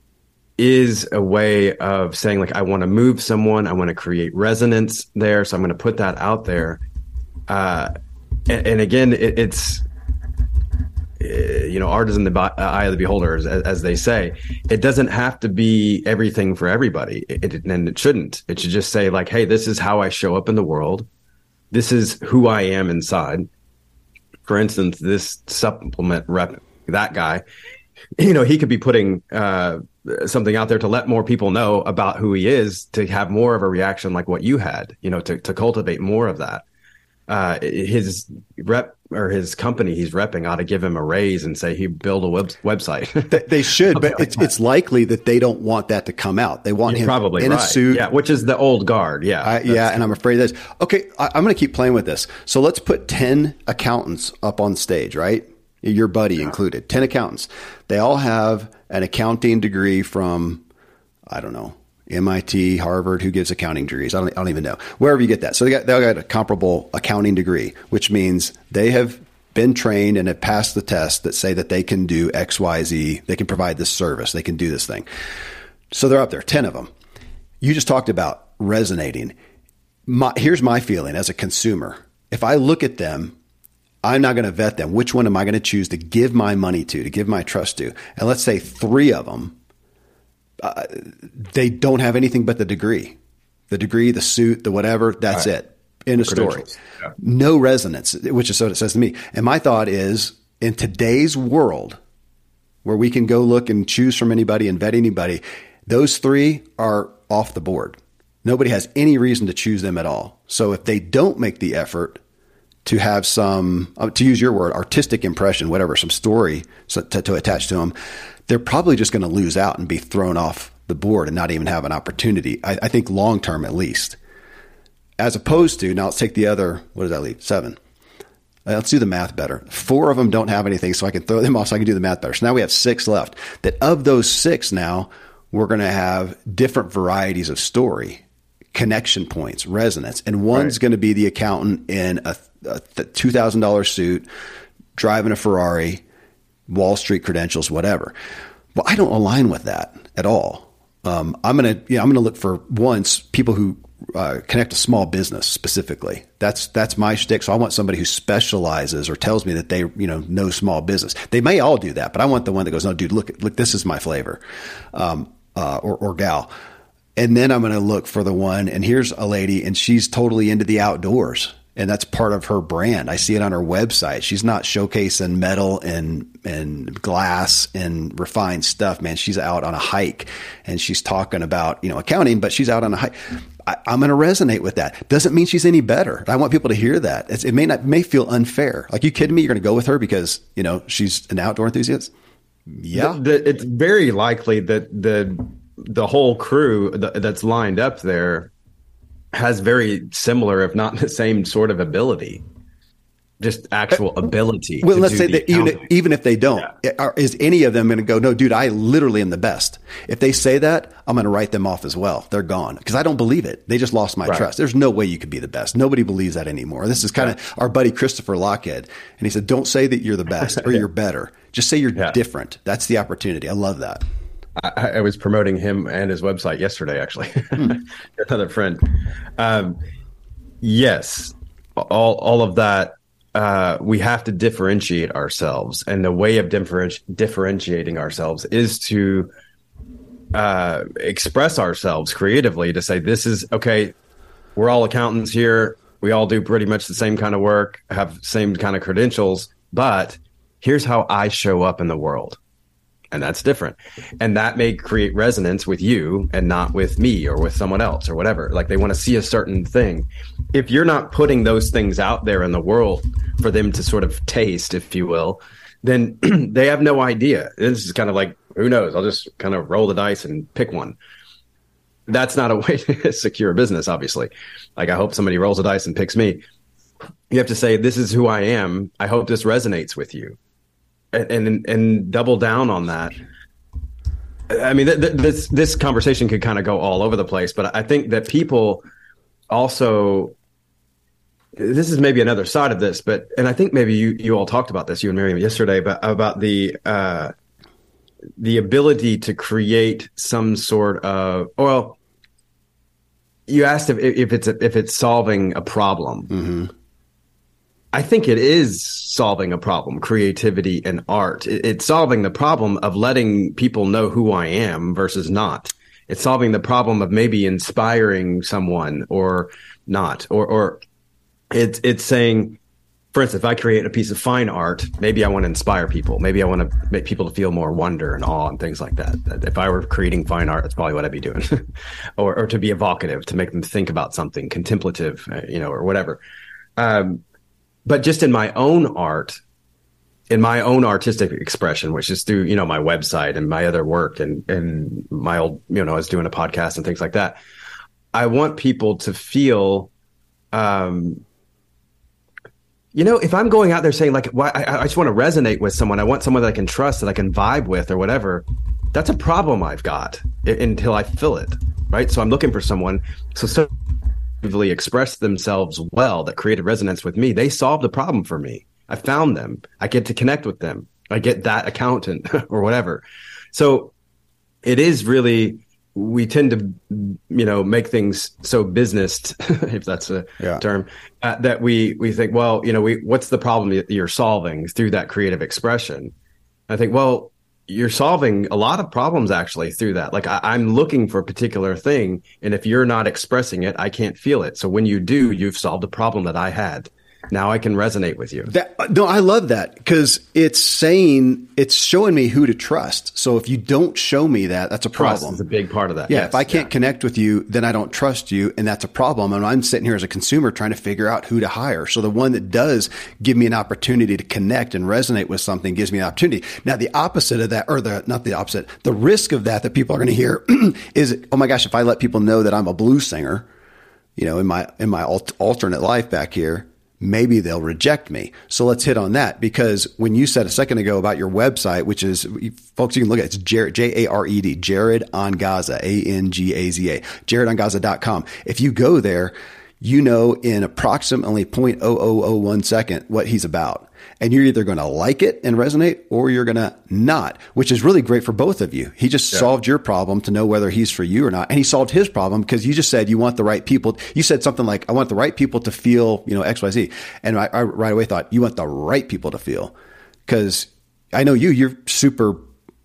is a way of saying, like, I want to move someone. I want to create resonance there. So I'm going to put that out there. Uh, and, and again, it, it's, you know, art is in the eye of the beholder, as, as they say. It doesn't have to be everything for everybody, it, it, and it shouldn't. It should just say, like, hey, this is how I show up in the world. This is who I am inside. For instance, this supplement rep, that guy, you know, he could be putting uh, something out there to let more people know about who he is, to have more of a reaction like what you had, you know, to, to cultivate more of that. Uh, his rep or his company he's repping ought to give him a raise and say he build a web, website. they, they should, but like it's, it's likely that they don't want that to come out. They want You're him probably in right. a suit. Yeah, which is the old guard. Yeah. I, yeah. And I'm afraid of this. Okay. I, I'm going to keep playing with this. So let's put ten accountants up on stage, right? Your buddy yeah. included, ten accountants. They all have an accounting degree from, I don't know, M I T, Harvard, who gives accounting degrees? I don't, I don't even know. Wherever you get that. So they got, they all got a comparable accounting degree, which means they have been trained and have passed the test that say that they can do X, Y, Z. They can provide this service. They can do this thing. So they're up there, ten of them. You just talked about resonating. My, here's my feeling as a consumer. If I look at them, I'm not going to vet them. Which one am I going to choose to give my money to, to give my trust to? And let's say three of them, Uh, they don't have anything but the degree, the degree, the suit, the whatever. That's right. It. In a story. Yeah. No resonance, which is what it says to me. And my thought is, in today's world where we can go look and choose from anybody and vet anybody, those three are off the board. Nobody has any reason to choose them at all. So if they don't make the effort to have some, to use your word, artistic impression, whatever, some story to, to attach to them, they're probably just going to lose out and be thrown off the board and not even have an opportunity. I, I think long term, at least, as opposed to, now let's take the other, what does that leave? Seven. Uh, let's do the math better. Four of them don't have anything, so I can throw them off so I can do the math better. So now we have six left. That of those six now, we're going to have different varieties of story, connection points, resonance. And one's right. going to be the accountant in a, a two thousand dollars suit, driving a Ferrari, Wall Street credentials, whatever. Well, I don't align with that at all. Um, I'm going to, you know, I'm going to look for once people who uh, connect to small business specifically. That's, that's my shtick. So I want somebody who specializes or tells me that they, you know, know small business. They may all do that, but I want the one that goes, no, dude, look, look, this is my flavor, um, uh, or, or gal. And then I'm going to look for the one, and here's a lady and she's totally into the outdoors. And that's part of her brand. I see it on her website. She's not showcasing metal and, and glass and refined stuff, man. She's out on a hike and she's talking about, you know, accounting, but she's out on a hike. I, I'm going to resonate with that. Doesn't mean she's any better. I want people to hear that. It's, it may not, may feel unfair. Like, you kidding me? You're going to go with her because, you know, she's an outdoor enthusiast? Yeah. The, the, it's very likely that the, the whole crew that's lined up there has very similar, if not the same sort of ability, just actual ability. Well, let's say that even, even if they don't, yeah. are, is any of them going to go, no, dude, I literally am the best. If they say that, I'm going to write them off as well. They're gone because I don't believe it. They just lost my right. trust. There's no way you could be the best. Nobody believes that anymore. This is kind of right. our buddy Christopher Lochhead. And he said, don't say that you're the best or you're better. Just say you're yeah. different. That's the opportunity. I love that. I, I was promoting him and his website yesterday, actually. Hmm. Another friend. Um, yes, all all of that. Uh, we have to differentiate ourselves, and the way of differenti- differentiating ourselves is to uh, express ourselves creatively. To say, this is okay. We're all accountants here. We all do pretty much the same kind of work, have same kind of credentials, but here's how I show up in the world. And that's different. And that may create resonance with you and not with me or with someone else or whatever. Like they want to see a certain thing. If you're not putting those things out there in the world for them to sort of taste, if you will, then they have no idea. This is kind of like, who knows? I'll just kind of roll the dice and pick one. That's not a way to secure a business, obviously. Like I hope somebody rolls a dice and picks me. You have to say, this is who I am. I hope this resonates with you. And, and and double down on that. I mean, th- th- this this conversation could kind of go all over the place, but I think that people also, this is maybe another side of this, but and I think maybe you you all talked about this, you and Miriam yesterday, but about the uh, the ability to create some sort of, well, you asked if if it's a, if it's solving a problem. Mm-hmm. I think it is solving a problem, creativity and art. It's solving the problem of letting people know who I am versus not. It's solving the problem of maybe inspiring someone or not. Or, or it's, it's saying, for instance, if I create a piece of fine art, maybe I want to inspire people. Maybe I want to make people to feel more wonder and awe and things like that. If I were creating fine art, that's probably what I'd be doing. or, or to be evocative, to make them think about something, contemplative, you know, or whatever. Um, But just in my own art, in my own artistic expression, which is through, you know, my website and my other work and, and my old, you know, I was doing a podcast and things like that. I want people to feel, um, you know, if I'm going out there saying like, why, I, I just want to resonate with someone. I want someone that I can trust, that I can vibe with or whatever. That's a problem I've got I- until I fill it. Right. So I'm looking for someone. So, so express themselves well, that created resonance with me. They solved the problem for me. I found them. I get to connect with them. I get that accountant or whatever. So it is really, we tend to, you know, make things so business, if that's a yeah. term, uh, that we, we think, well, you know, we, what's the problem that you're solving through that creative expression? I think, well, you're solving a lot of problems actually through that. Like I, I'm looking for a particular thing, and if you're not expressing it, I can't feel it. So when you do, you've solved a problem that I had. Now I can resonate with you. That, no, I love that because it's saying, it's showing me who to trust. So if you don't show me that, that's a problem. Trust is a big part of that. Yeah. Yes, if I can't yeah. connect with you, then I don't trust you. And that's a problem. And I'm sitting here as a consumer trying to figure out who to hire. So the one that does give me an opportunity to connect and resonate with something gives me an opportunity. Now, the opposite of that, or the, not the opposite, the risk of that, that people are going to hear is, oh my gosh, if I let people know that I'm a blues singer, you know, in my, in my alt- alternate life back here, maybe they'll reject me. So let's hit on that, because when you said a second ago about your website, which is, folks, you can look at it, it's Jared, J A R E D, Jared Angaza, A N G A Z A, jared angaza dot com. If you go there, you know in approximately zero point zero zero zero one second what he's about. And you're either going to like it and resonate, or you're going to not, which is really great for both of you. He just yeah. solved your problem to know whether he's for you or not. And he solved his problem because you just said you want the right people. You said something like, I want the right people to feel, you know, X, Y, Z. And I, I right away thought, you want the right people to feel. Because I know you, you're super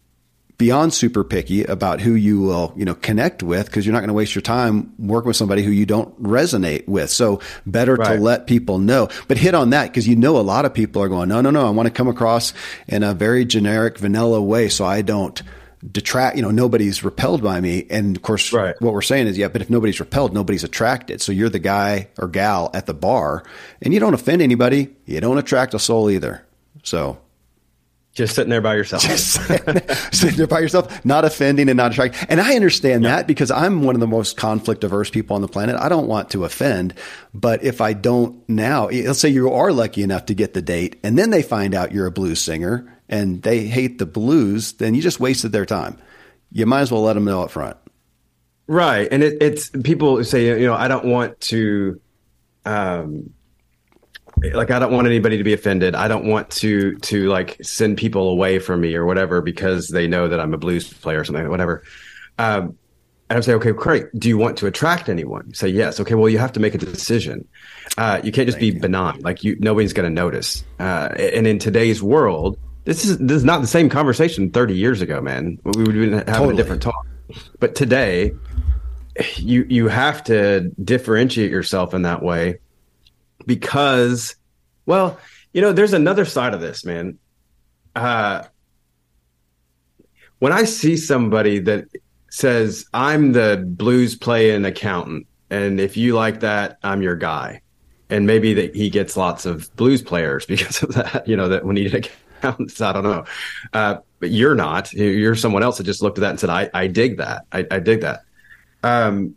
beyond super picky about who you will, you know, connect with, because you're not going to waste your time working with somebody who you don't resonate with. So better right. to let people know, but hit on that, because you know, a lot of people are going, no, no, no, I want to come across in a very generic vanilla way. So I don't detract, you know, nobody's repelled by me. And of course, right. what we're saying is, yeah, but if nobody's repelled, nobody's attracted. So you're the guy or gal at the bar and you don't offend anybody. You don't attract a soul either. So just sitting there by yourself. Just sitting there by yourself, not offending and not attracting. And I understand yeah. that, because I'm one of the most conflict averse people on the planet. I don't want to offend, but if I don't now, let's say you are lucky enough to get the date and then they find out you're a blues singer and they hate the blues, then you just wasted their time. You might as well let them know up front. Right. And it, it's people say, you know, I don't want to, um, like, I don't want anybody to be offended. I don't want to, to like send people away from me or whatever, because they know that I'm a blues player or something, whatever. Um, and I'm saying, okay, great. Do you want to attract anyone? You say yes. Okay, well, you have to make a decision. Uh, you can't just be benign. Like, you, nobody's going to notice. Uh, and in today's world, this is, this is not the same conversation thirty years ago, man. We would have been having totally. a different talk. But today, you, you have to differentiate yourself in that way. Because, well, you know, there's another side of this, man. Uh, when I see somebody that says, I'm the blues playing accountant, and if you like that, I'm your guy. And maybe that he gets lots of blues players because of that, you know, that we need accountants. I don't know. Uh, but you're not. You're someone else that just looked at that and said, I, I dig that. I, I dig that. Um,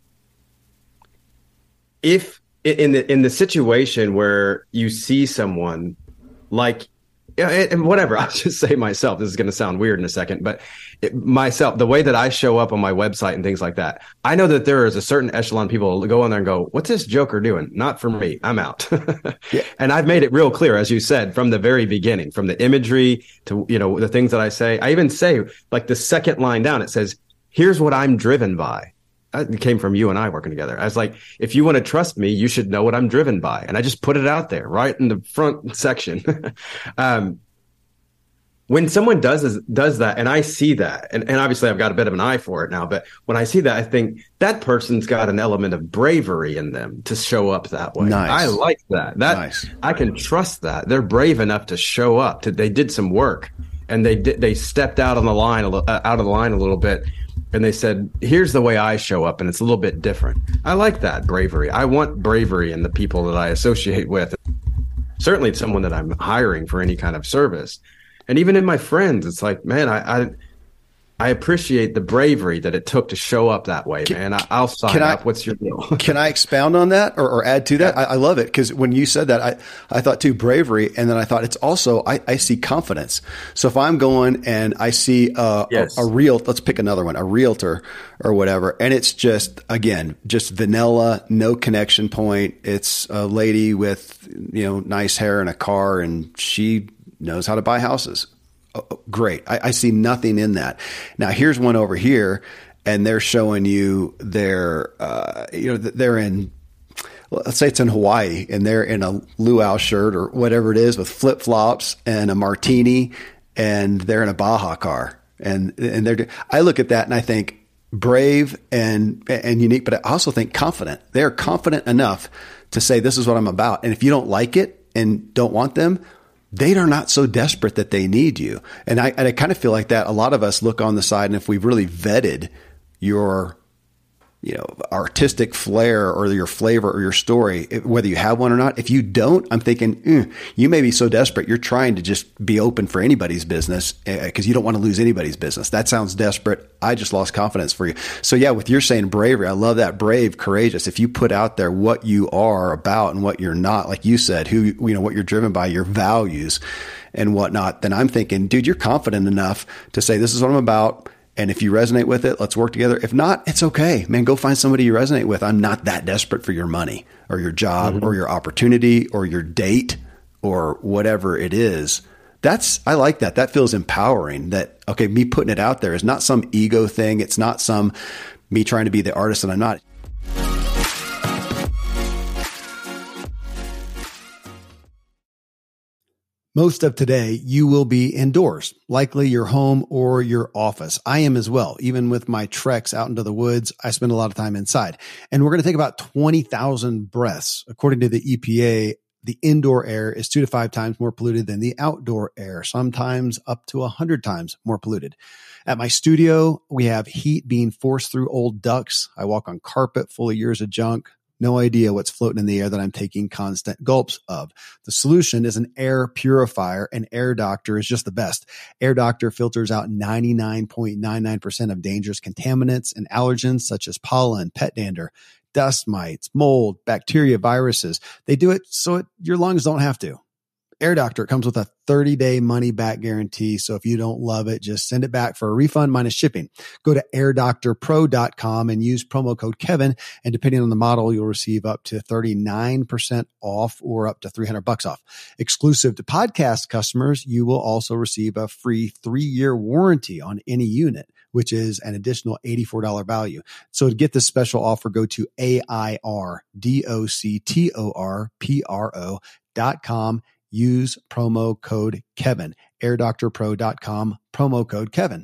if, in the in the situation where you see someone like, and whatever, I'll just say myself, this is going to sound weird in a second, but it, myself, the way that I show up on my website and things like that, I know that there is a certain echelon of people who go in there and go, what's this joker doing? Not for me. I'm out. Yeah. And I've made it real clear, as you said, from the very beginning, from the imagery to, you know, the things that I say. I even say, like, the second line down, it says, here's what I'm driven by. It came from you and I working together. I was like, if you want to trust me, you should know what I'm driven by. And I just put it out there right in the front section. um, when someone does does that, and I see that, and, and obviously I've got a bit of an eye for it now, but when I see that, I think that person's got an element of bravery in them to show up that way. Nice. I like that. That nice. I can trust that. They're brave enough to show up. To, they did some work, and they did, they stepped out on the line, a, uh, out of the line a little bit. And they said, here's the way I show up, and it's a little bit different. I like that bravery. I want bravery in the people that I associate with. Certainly someone that I'm hiring for any kind of service. And even in my friends, it's like, man, I I, I appreciate the bravery that it took to show up that way, can, man. I, I'll sign up. I, What's your deal? Can I expound on that or, or add to that? Yeah. I, I love it, because when you said that, I, I thought too, bravery. And then I thought it's also, I, I see confidence. So if I'm going and I see a, yes. a, a real, let's pick another one, a realtor or whatever. And it's just, again, just vanilla, no connection point. It's a lady with, you know, nice hair and a car, and she knows how to buy houses. Oh, great. I, I see nothing in that. Now here's one over here, and they're showing you their, uh, you know, they're in, let's say it's in Hawaii, and they're in a luau shirt or whatever it is with flip flops and a martini, and they're in a Baja car, and and they're. I look at that and I think brave and and unique, but I also think confident. They're confident enough to say, this is what I'm about. And if you don't like it and don't want them, they are not so desperate that they need you. And I, and I kind of feel like that. A lot of us look on the side, and if we've really vetted your, you know, artistic flair or your flavor or your story, whether you have one or not, if you don't, I'm thinking, mm, you may be so desperate. You're trying to just be open for anybody's business because you don't want to lose anybody's business. That sounds desperate. I just lost confidence for you. So yeah, with your saying bravery, I love that. Brave, courageous. If you put out there what you are about and what you're not, like you said, who, you know, what you're driven by, your values and whatnot, then I'm thinking, dude, you're confident enough to say, this is what I'm about. And if you resonate with it, let's work together. If not, it's okay, man. Go find somebody you resonate with. I'm not that desperate for your money or your job mm-hmm. or your opportunity or your date or whatever it is. That's, I like that. That feels empowering. That, okay, me putting it out there is not some ego thing. It's not some me trying to be the artist and I'm not. Most of today, you will be indoors, likely your home or your office. I am as well. Even with my treks out into the woods, I spend a lot of time inside. And we're going to take about twenty thousand breaths. According to the E P A, the indoor air is two to five times more polluted than the outdoor air, sometimes up to one hundred times more polluted. At my studio, we have heat being forced through old ducts. I walk on carpet full of years of junk. No idea what's floating in the air that I'm taking constant gulps of. The solution is an air purifier, and Air Doctor is just the best. Air Doctor filters out ninety-nine point nine nine percent of dangerous contaminants and allergens such as pollen, pet dander, dust mites, mold, bacteria, viruses. They do it so it, your lungs don't have to. Air Doctor comes with a thirty day money back guarantee. So if you don't love it, just send it back for a refund minus shipping. Go to air doctor pro dot com and use promo code Kevin. And depending on the model, you'll receive up to thirty-nine percent off or up to three hundred bucks off. Exclusive to podcast customers, you will also receive a free three year warranty on any unit, which is an additional eighty-four dollars value. So to get this special offer, go to A I R D O C T O R P R O dot com. Use promo code Kevin, air doctor pro dot com, promo code Kevin.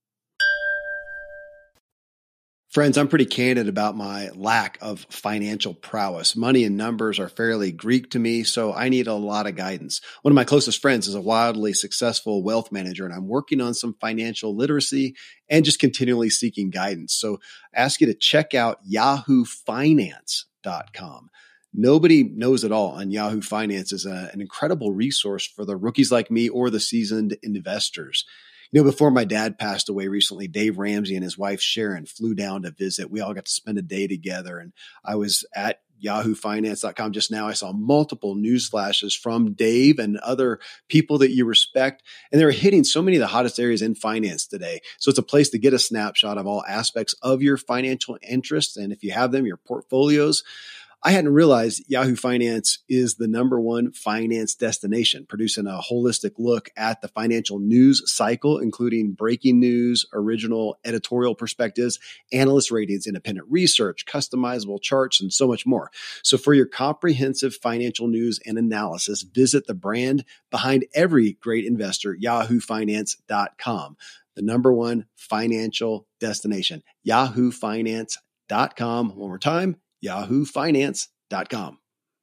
Friends, I'm pretty candid about my lack of financial prowess. Money and numbers are fairly Greek to me, so I need a lot of guidance. One of my closest friends is a wildly successful wealth manager, and I'm working on some financial literacy and just continually seeking guidance. So I ask you to check out yahoo finance dot com. Nobody knows it all, and Yahoo Finance is a, an incredible resource for the rookies like me or the seasoned investors. You know, before my dad passed away recently, Dave Ramsey and his wife Sharon flew down to visit. We all got to spend a day together, and I was at yahoo finance dot com just now. I saw multiple news flashes from Dave and other people that you respect, and they're hitting so many of the hottest areas in finance today. So it's a place to get a snapshot of all aspects of your financial interests, and if you have them, your portfolios. I hadn't realized Yahoo Finance is the number one finance destination, producing a holistic look at the financial news cycle, including breaking news, original editorial perspectives, analyst ratings, independent research, customizable charts, and so much more. So for your comprehensive financial news and analysis, visit the brand behind every great investor, yahoo finance dot com, the number one financial destination, yahoo finance dot com. One more time, yahoo finance dot com.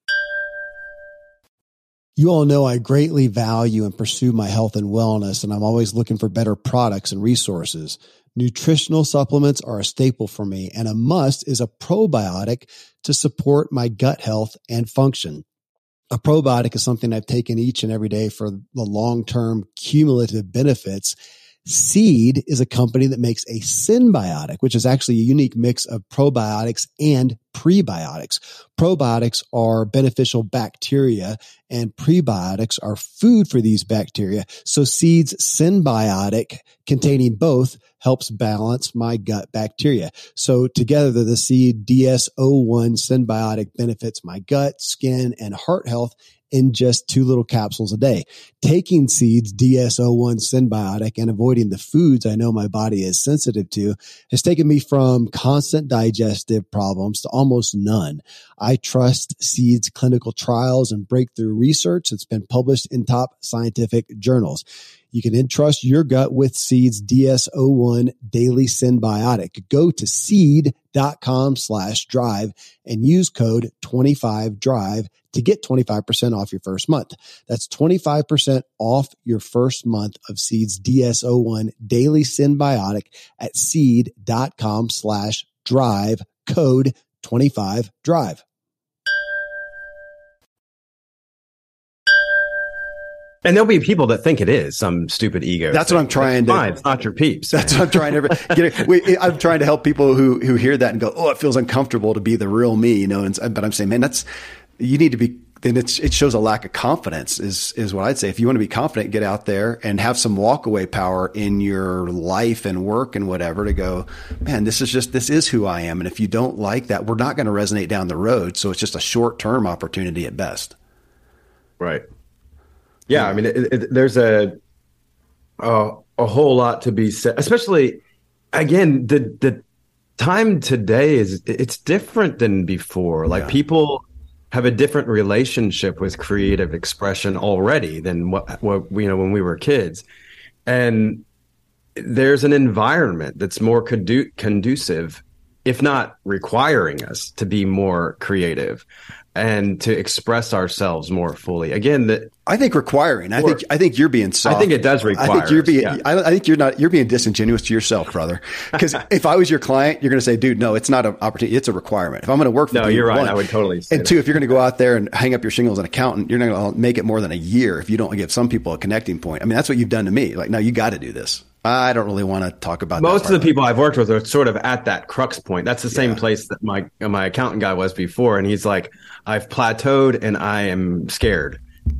You all know I greatly value and pursue my health and wellness, and I'm always looking for better products and resources. Nutritional supplements are a staple for me, and a must is a probiotic to support my gut health and function. A probiotic is something I've taken each and every day for the long-term cumulative benefits. Seed is a company that makes a synbiotic, which is actually a unique mix of probiotics and prebiotics. Probiotics are beneficial bacteria and prebiotics are food for these bacteria. So Seed's synbiotic containing both helps balance my gut bacteria. So together the Seed D S O one synbiotic benefits my gut, skin, and heart health in just two little capsules a day. Taking Seed's D S O one synbiotic and avoiding the foods I know my body is sensitive to has taken me from constant digestive problems to almost none. I trust Seed's clinical trials and breakthrough research that's been published in top scientific journals. You can entrust your gut with Seed's D S O one Daily Synbiotic. Go to seed.com slash drive and use code twenty-five drive to get twenty-five percent off your first month. That's twenty-five percent off your first month of Seed's D S O one Daily Synbiotic at seed.com slash drive, code twenty-five drive. And there'll be people that think it is some stupid ego. That's thing. what I'm trying That's to. fine. It's not your peeps. That's what I'm trying to get. It. We, I'm trying to help people who who hear that and go, "Oh, it feels uncomfortable to be the real me," you know. And but I'm saying, man, that's you need to be. Then it's it shows a lack of confidence. Is is what I'd say. If you want to be confident, get out there and have some walkaway power in your life and work and whatever to go, man, this is just this is who I am. And if you don't like that, we're not going to resonate down the road. So it's just a short term opportunity at best. Right. Yeah, I mean, it, it, there's a, a a whole lot to be said. Especially, again, the the time today is it's different than before. Like yeah. people have a different relationship with creative expression already than what, what you know when we were kids, and there's an environment that's more condu- conducive, if not requiring us to be more creative and to express ourselves more fully. Again, that I think requiring. I think I think you're being soft. I think it does require. I think you're being. Yeah. I, I think you're not. You're being disingenuous to yourself, brother. Because if I was your client, you're going to say, "Dude, no, it's not an opportunity. It's a requirement." If I'm going to work for no, you, you're right. One, I would totally. Say and two, that. If you're going to go out there and hang up your shingles as an accountant, you're not going to make it more than a year if you don't give some people a connecting point. I mean, that's what you've done to me. Like, no, you got to do this. I don't really want to talk about most that of the people I've worked with are sort of at that crux point. That's the same yeah. place that my my accountant guy was before, and he's like, "I've plateaued and I am scared."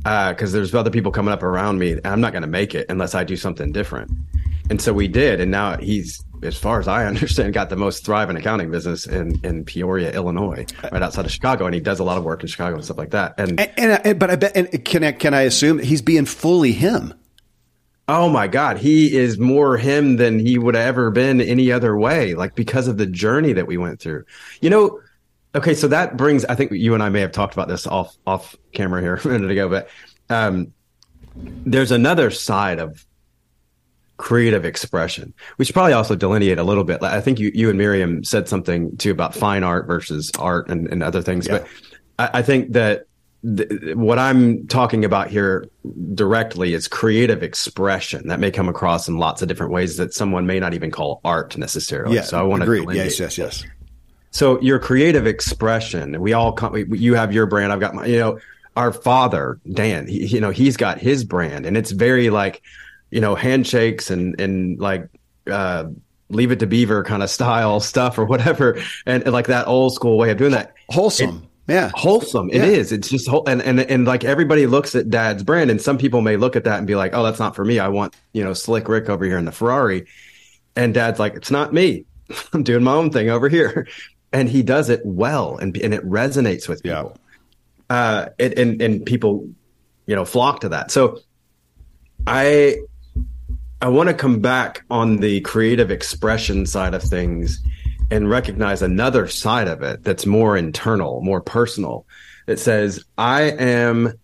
because uh, there's other people coming up around me. And I'm not going to make it unless I do something different. And so we did. And now he's, as far as I understand, got the most thriving accounting business in, in Peoria, Illinois, right outside of Chicago. And he does a lot of work in Chicago and stuff like that. And, and, and, and but I bet, and can I, can I assume he's being fully him? Oh my God, he is more him than he would have ever been any other way, like because of the journey that we went through. You know, okay, so that brings, I think you and I may have talked about this off off camera here a minute ago, but um, there's another side of creative expression. We should probably also delineate a little bit. I think you, you and Miriam said something too about fine art versus art and, and other things, yeah. But I, I think that th- what I'm talking about here directly is creative expression that may come across in lots of different ways that someone may not even call art necessarily. Yeah, so I want to agree. Yes, yes, yes. So your creative expression, we all come, we, you have your brand. I've got my, you know, our father, Dan, he, you know, he's got his brand, and it's very like, you know, handshakes and, and like, uh, Leave It to Beaver kind of style stuff or whatever. And, and like that old school way of doing that. Wholesome. It, yeah. Wholesome. It yeah. is. It's just, whole, and, and, and like everybody looks at Dad's brand, and some people may look at that and be like, oh, that's not for me. I want, you know, Slick Rick over here in the Ferrari. And Dad's like, it's not me. I'm doing my own thing over here. And he does it well. And, and it resonates with people. Yeah. Uh, it, and, and people, you know, flock to that. So I, I want to come back on the creative expression side of things and recognize another side of it that's more internal, more personal. That says, I am,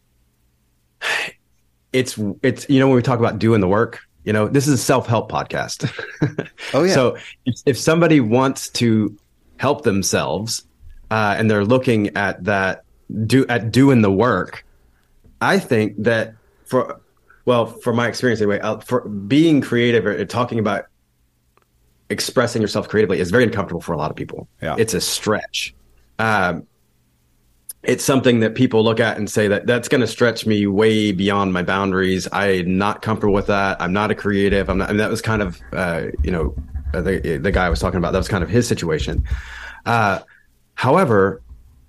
it's, it's, you know, when we talk about doing the work, you know, this is a self-help podcast. Oh yeah. So if, if somebody wants to help themselves, uh, and they're looking at that, do at doing the work, I think that for, well, from my experience anyway, uh, for being creative or talking about expressing yourself creatively is very uncomfortable for a lot of people. Yeah. It's a stretch. Um, it's something that people look at and say that that's going to stretch me way beyond my boundaries. I'm not comfortable with that. I'm not a creative. I'm not, and that was kind of, uh, you know, the, the guy I was talking about, that was kind of his situation. Uh, however,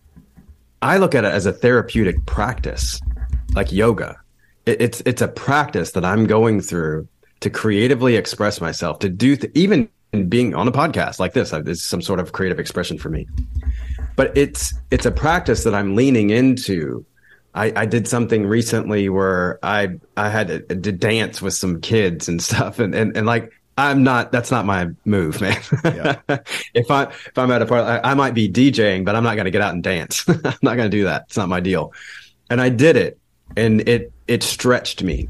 I look at it as a therapeutic practice, like yoga. It's it's a practice that I'm going through to creatively express myself, to do th- even being on a podcast like this. It's some sort of creative expression for me. But it's it's a practice that I'm leaning into. I, I did something recently where I I had to, to dance with some kids and stuff, and, and and like I'm not that's not my move, man. Yeah. if I if I'm at a party, I, I might be DJing, but I'm not going to get out and dance. I'm not going to do that. It's not my deal. And I did it. And it it stretched me.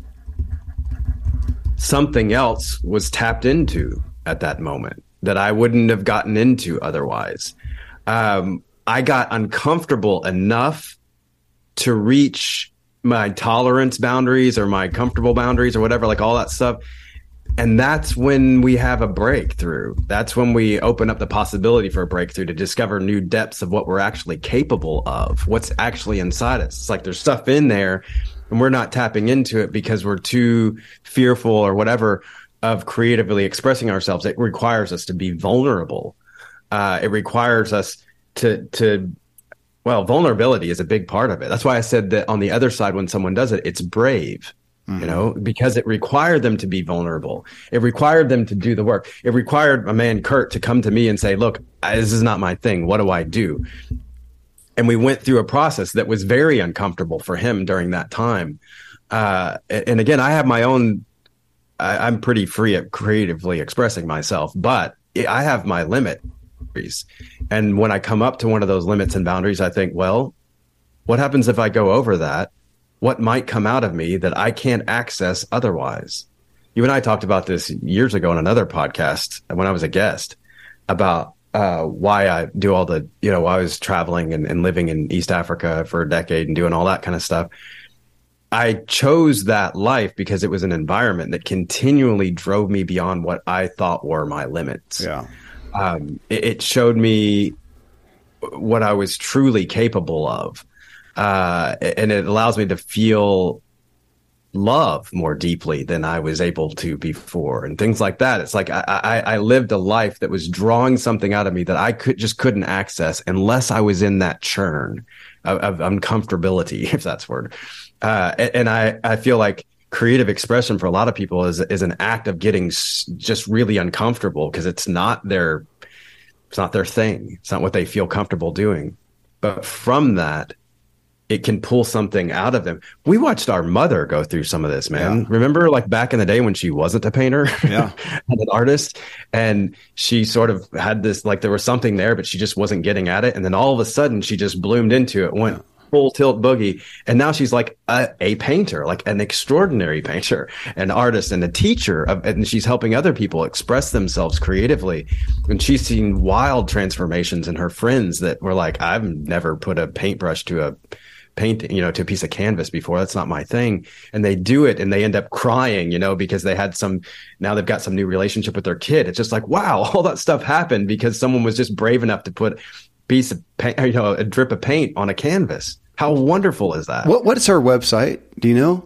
Something else was tapped into at that moment that I wouldn't have gotten into otherwise. Um, I got uncomfortable enough to reach my tolerance boundaries or my comfortable boundaries or whatever, like all that stuff. And that's when we have a breakthrough. That's when we open up the possibility for a breakthrough to discover new depths of what we're actually capable of, what's actually inside us. It's like there's stuff in there and we're not tapping into it because we're too fearful or whatever of creatively expressing ourselves. It requires us to be vulnerable. Uh, it requires us to, to, well, vulnerability is a big part of it. That's why I said that on the other side, when someone does it, it's brave. You know, because it required them to be vulnerable. It required them to do the work. It required a man, Kurt, to come to me and say, look, this is not my thing. What do I do? And we went through a process that was very uncomfortable for him during that time. Uh, and again, I have my own, I, I'm pretty free at creatively expressing myself, but I have my limit. And when I come up to one of those limits and boundaries, I think, well, what happens if I go over that? What might come out of me that I can't access otherwise? You and I talked about this years ago on another podcast when I was a guest about uh, why I do all the, you know, I was traveling and, and living in East Africa for a decade and doing all that kind of stuff. I chose that life because it was an environment that continually drove me beyond what I thought were my limits. Yeah. Um, it, it showed me what I was truly capable of. Uh, and it allows me to feel love more deeply than I was able to before, and things like that. It's like I, I, I lived a life that was drawing something out of me that I could just couldn't access unless I was in that churn of, of uncomfortability, if that's a word. Uh, and, and I, I feel like creative expression for a lot of people is is an act of getting s- just really uncomfortable because it's not their it's not their thing. It's not what they feel comfortable doing. But from that, it can pull something out of them. We watched our mother go through some of this, man. Yeah. Remember, like back in the day when she wasn't a painter, yeah, and an artist, and she sort of had this, like there was something there, but she just wasn't getting at it. And then all of a sudden, she just bloomed into it, went yeah. full tilt boogie, and now she's like a, a painter, like an extraordinary painter, an artist, and a teacher, of, and she's helping other people express themselves creatively. And she's seen wild transformations in her friends that were like, I've never put a paintbrush to a paint, you know, to a piece of canvas before. That's not my thing. And they do it and they end up crying, you know, because they had some, now they've got some new relationship with their kid. It's just like, wow, all that stuff happened because someone was just brave enough to put a piece of paint, you know, a drip of paint on a canvas. How wonderful is that? What What is her website? Do you know?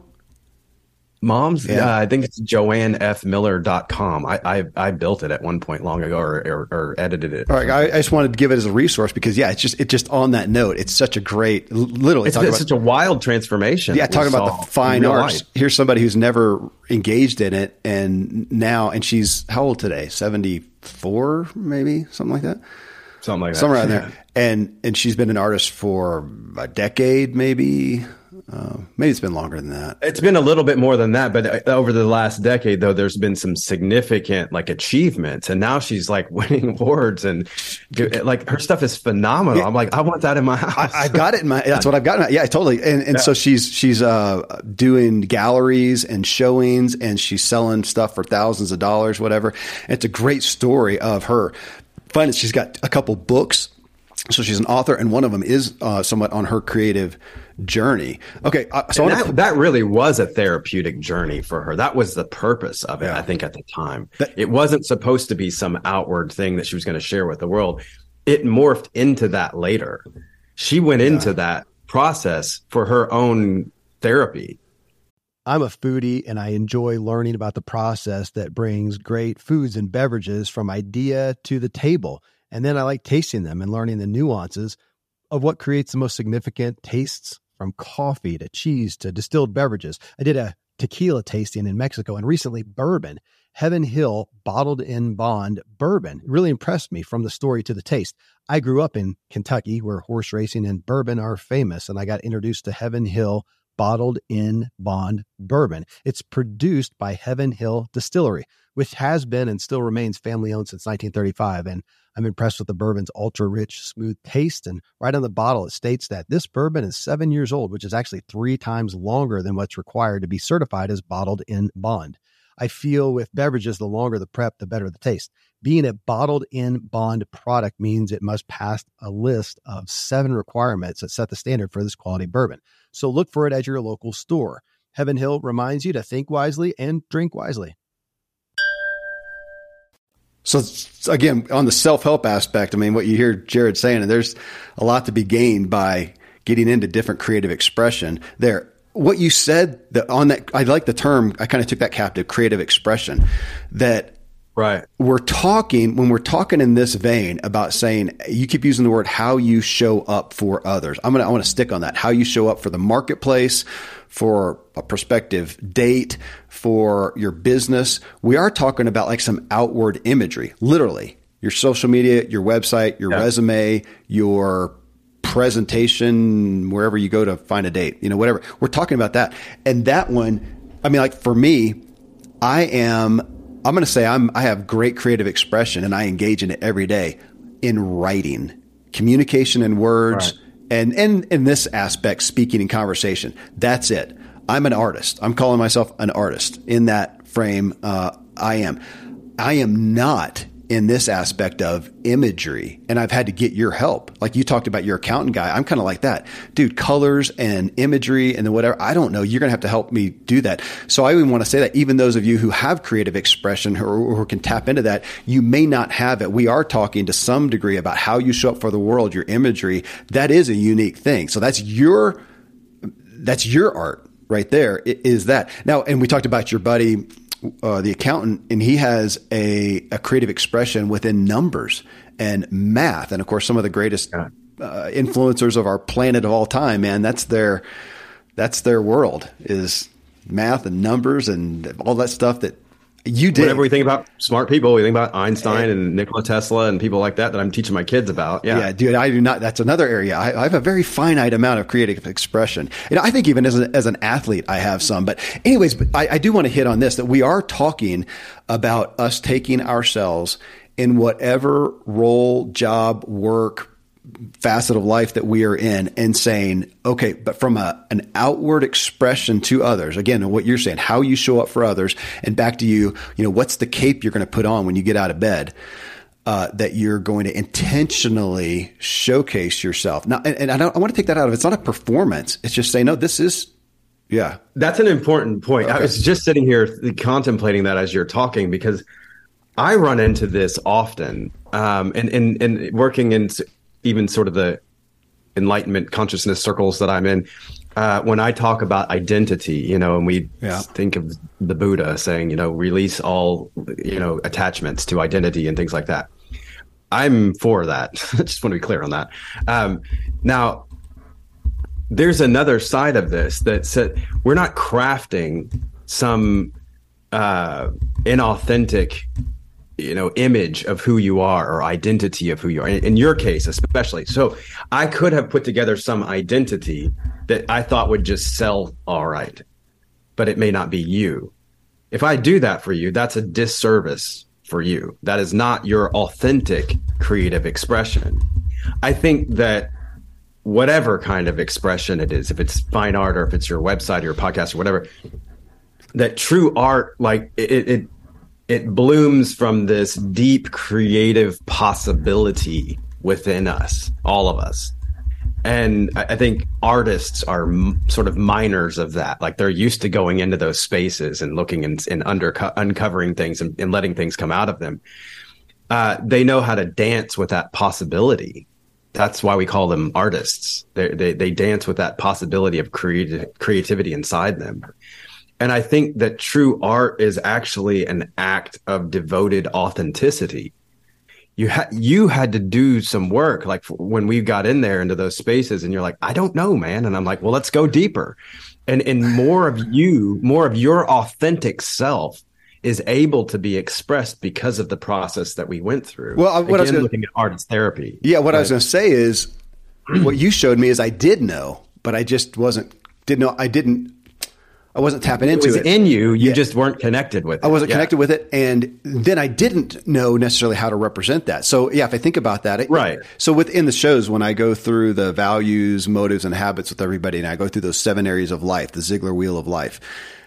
Mom's, yeah. uh, I think it's joanne f miller dot com. I, I I built it at one point long ago, or or, or edited it. All right, I, I just wanted to give it as a resource because yeah, it's just it's just on that note. It's such a great, literally, it's, talk it's about, such a wild transformation. Yeah, talking about the fine arts. Life. Here's somebody who's never engaged in it, and now, and she's how old today? seventy-four, maybe something like that. Something like that. Somewhere around there, and and she's been an artist for a decade, maybe. Uh, maybe it's been longer than that. It's been a little bit more than that, but over the last decade, though, there's been some significant like achievements, and now she's like winning awards, and like her stuff is phenomenal. Yeah. I'm like, I want that in my house. I, I got it in my. That's what I've got. In my, yeah, totally. And and yeah. so she's she's uh, doing galleries and showings, and she's selling stuff for thousands of dollars, whatever. And it's a great story of her. Fun. She's got a couple books. So she's an author, and one of them is uh, somewhat on her creative journey. Okay, uh, so that, put, that really was a therapeutic journey for her. That was the purpose of it, yeah. I think, at the time. That, it wasn't supposed to be some outward thing that she was going to share with the world. It morphed into that later. She went yeah. into that process for her own therapy. I'm a foodie, and I enjoy learning about the process that brings great foods and beverages from idea to the table. And then I like tasting them and learning the nuances of what creates the most significant tastes, from coffee to cheese to distilled beverages. I did a tequila tasting in Mexico, and recently bourbon. Heaven Hill Bottled in Bond Bourbon really impressed me from the story to the taste. I grew up in Kentucky, where horse racing and bourbon are famous, and I got introduced to Heaven Hill Bottled in Bond Bourbon. It's produced by Heaven Hill Distillery, which has been and still remains family-owned since nineteen thirty-five, and I'm impressed with the bourbon's ultra-rich, smooth taste, and right on the bottle it states that this bourbon is seven years old, which is actually three times longer than what's required to be certified as bottled in bond. I feel with beverages, the longer the prep, the better the taste. Being a bottled in bond product means it must pass a list of seven requirements that set the standard for this quality bourbon. So look for it at your local store. Heaven Hill reminds you to think wisely and drink wisely. So again, on the self-help aspect, I mean, what you hear Jared saying, and there's a lot to be gained by getting into different creative expression there. What you said that on that, I like the term, I kind of took that captive, creative expression, that right. We're talking, when we're talking in this vein about saying, you keep using the word, how you show up for others. I'm going to, I want to stick on that. How you show up for the marketplace, for a prospective date, for your business. We are talking about like some outward imagery, literally your social media, your website, your yeah. resume, your presentation, wherever you go to find a date, you know, whatever. We're talking about that. And that one, I mean, like for me, I am, I'm going to say I'm, I have great creative expression, and I engage in it every day in writing, communication in words. Right. And, and in this aspect, speaking in conversation, that's it. I'm an artist. I'm calling myself an artist in that frame. Uh, I am, I am not in this aspect of imagery, and I've had to get your help. Like you talked about your accountant guy. I'm kind of like that, dude, colors and imagery and then whatever. I don't know. You're going to have to help me do that. So I even want to say that even those of you who have creative expression or who can tap into that, you may not have it. We are talking to some degree about how you show up for the world, your imagery. That is a unique thing. So that's your, that's your art. right there is that. Now, and we talked about your buddy, uh, the accountant, and he has a, a creative expression within numbers and math. And of course, some of the greatest uh, influencers of our planet of all time, man, that's their, that's their world, is math and numbers and all that stuff that you did. Whenever we think about smart people, we think about Einstein and, and Nikola Tesla and people like that that I'm teaching my kids about. Yeah, yeah, dude, I do not. That's another area. I, I have a very finite amount of creative expression. You know, I think even as, a, as an athlete, I have some. But anyways, but I, I do want to hit on this, that we are talking about us taking ourselves in whatever role, job, work, facet of life that we are in and saying, okay, but from a, an outward expression to others, again, what you're saying, how you show up for others, and back to you, you know, what's the cape you're going to put on when you get out of bed, uh, that you're going to intentionally showcase yourself. Now, and, and I don't, I want to take that out of it. It's not a performance. It's just saying, no, this is, yeah. That's an important point. Okay. I was just sitting here contemplating that as you're talking, because I run into this often, um, and, and, and working in even sort of the enlightenment consciousness circles that I'm in, uh, when I talk about identity, you know, and we yeah. think of the Buddha saying, you know, release all, you know, attachments to identity and things like that. I'm for that. I just want to be clear on that. Um, now, there's another side of this that said we're not crafting some uh, inauthentic, you know, image of who you are or identity of who you are. In, in your case, especially. So I could have put together some identity that I thought would just sell all right, but it may not be you. If I do that for you, that's a disservice for you. That is not your authentic creative expression. I think that whatever kind of expression it is, if it's fine art or if it's your website or your podcast or whatever, that true art, like it, it It blooms from this deep creative possibility within us, all of us. And I think artists are m- sort of miners of that. Like they're used to going into those spaces and looking and, and underco- uncovering things and, and letting things come out of them. Uh, they know how to dance with that possibility. That's why we call them artists. They they, they dance with that possibility of creati- creativity inside them. And I think that true art is actually an act of devoted authenticity. You had you had to do some work, like when we got in there into those spaces, and you're like, I don't know, man. And I'm like, well, let's go deeper, and and more of you, more of your authentic self is able to be expressed because of the process that we went through. Well, what Again, I was gonna, looking at art as therapy. Yeah, what but, I was going to say is, what you showed me is I did know, but I just wasn't didn't know. I didn't. I wasn't tapping into it. Was it. in you. You yeah. just weren't connected with it. I wasn't yeah. connected with it. And then I didn't know necessarily how to represent that. So yeah, if I think about that, it, right. So within the shows, when I go through the values, motives, and habits with everybody, and I go through those seven areas of life, the Ziegler Wheel of Life,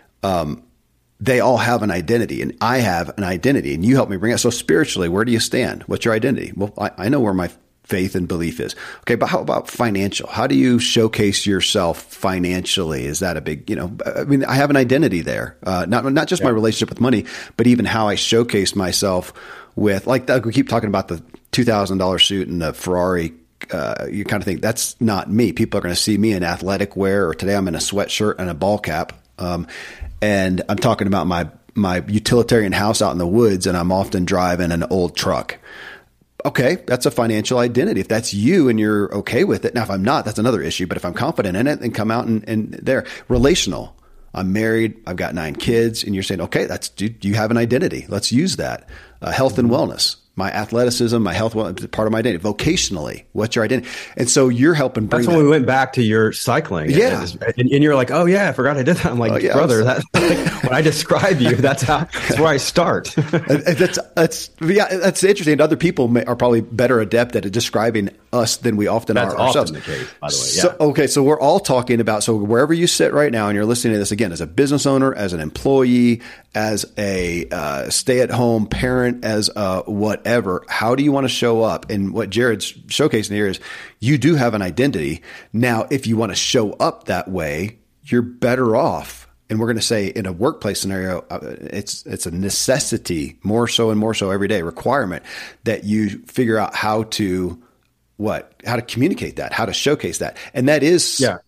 um, they all have an identity, and I have an identity, and you help me bring it. So spiritually, where do you stand? What's your identity? Well, I, I know where my faith and belief is. Okay, but how about financial? How do you showcase yourself financially? Is that a big, you know, I mean, I have an identity there. Uh, not not just yeah. my relationship with money, but even how I showcase myself with, like, we keep talking about the two thousand dollars suit and the Ferrari. Uh, you kind of think that's not me. People are going to see me in athletic wear, or today I'm in a sweatshirt and a ball cap. Um, and I'm talking about my, my utilitarian house out in the woods, and I'm often driving an old truck. Okay, that's a financial identity. If that's you and you're okay with it. Now, if I'm not, that's another issue. But if I'm confident in it, then come out and, and there. Relational. I'm married. I've got nine kids. And you're saying, okay, that's, do you have an identity? Let's use that. Uh, health and wellness. My athleticism, my health, part of my identity. Vocationally, what's your identity? And so you're helping bring That's when that. we went back to your cycling. Yeah. And, and you're like, oh, yeah, I forgot I did that. I'm like, oh, yeah, brother, was, that, like, when I describe you, that's how, that's where I start. that's, that's, yeah, that's interesting. And other people may, are probably better adept at describing us than we often that's are often ourselves. The case, by the way. Yeah. So, okay. So we're all talking about, so wherever you sit right now and you're listening to this, again, as a business owner, as an employee, as a uh, stay-at-home parent, as a whatever, how do you want to show up? And what Jared's showcasing here is you do have an identity. Now, if you want to show up that way, you're better off. And we're going to say in a workplace scenario, uh, it's it's a necessity, more so and more so every day, requirement that you figure out how to what, how to communicate that, how to showcase that. And that is yeah.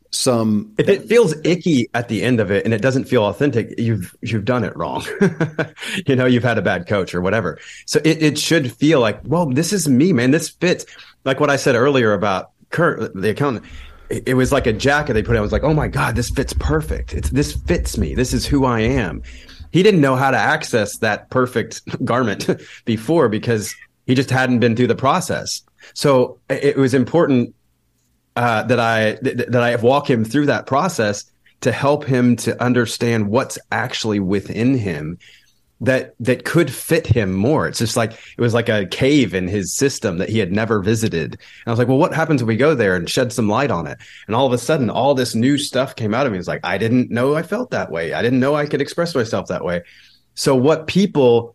some, if it feels icky at the end of it and it doesn't feel authentic, you've, you've done it wrong. You know, you've had a bad coach or whatever. So it, it should feel like, well, this is me, man. This fits. Like what I said earlier about Kurt, the accountant, it, it was like a jacket they put on. I was like, oh my God, this fits perfect. It's, this fits me. This is who I am. He didn't know how to access that perfect garment before because he just hadn't been through the process. So it was important uh, that I th- that I walk him through that process to help him to understand what's actually within him that that could fit him more. It's just like it was like a cave in his system that he had never visited. And I was like, well, what happens if we go there and shed some light on it? And all of a sudden, all this new stuff came out of me. It's like, I didn't know I felt that way. I didn't know I could express myself that way. So what people,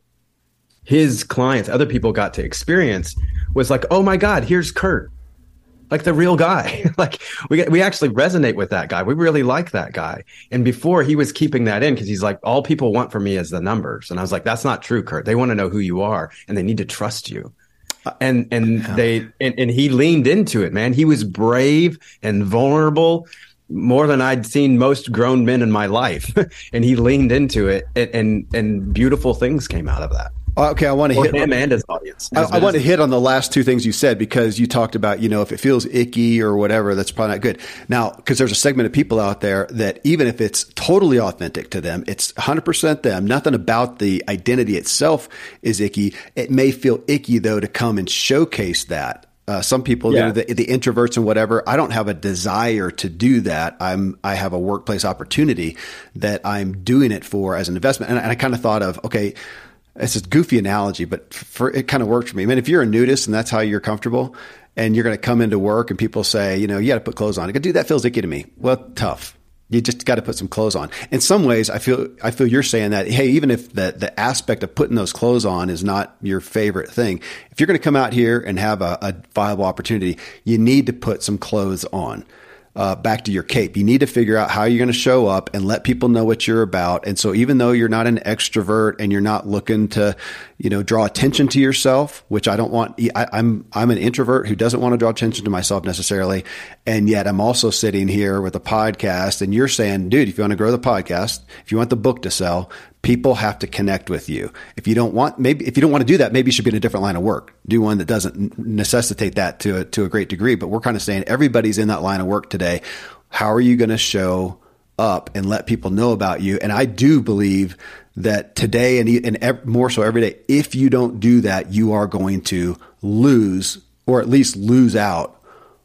his clients, other people got to experience was like, oh my God, here's Kurt. Like the real guy. Like we we actually resonate with that guy. We really like that guy. And before he was keeping that in because he's like, all people want from me is the numbers. And I was like, that's not true, Kurt. They want to know who you are and they need to trust you. And and yeah. they and, and he leaned into it, man. He was brave and vulnerable more than I'd seen most grown men in my life. And he leaned into it and and, and beautiful things came out of that. Okay, I want to or hit him and his audience. I, I want to hit on the last two things you said because you talked about, you know, if it feels icky or whatever, that's probably not good. Now, because there's a segment of people out there that even if it's totally authentic to them, it's one hundred percent them, nothing about the identity itself is icky. It may feel icky, though, to come and showcase that. Uh, some people, yeah. you know, the, the introverts and whatever, I don't have a desire to do that. I'm, I have a workplace opportunity that I'm doing it for as an investment. And, and I kind of thought of, okay, it's a goofy analogy, but for it kind of worked for me. I mean, if you're a nudist and that's how you're comfortable and you're going to come into work and people say, you know, you got to put clothes on. I go, dude, that feels icky to me. Well, tough. You just got to put some clothes on. In some ways, I feel, I feel you're saying that, hey, even if the, the aspect of putting those clothes on is not your favorite thing, if you're going to come out here and have a, a viable opportunity, you need to put some clothes on. Uh, back to your cape. You need to figure out how you're going to show up and let people know what you're about. And so even though you're not an extrovert and you're not looking to, you know, draw attention to yourself, which I don't want, I, I'm, I'm an introvert who doesn't want to draw attention to myself necessarily. And yet I'm also sitting here with a podcast and you're saying, dude, if you want to grow the podcast, if you want the book to sell, people have to connect with you. If you don't want, maybe if you don't want to do that, maybe you should be in a different line of work. Do one that doesn't necessitate that to a, to a great degree. But we're kind of saying everybody's in that line of work today. How are you going to show up and let people know about you? And I do believe that today and, and ev- more so every day, if you don't do that, you are going to lose or at least lose out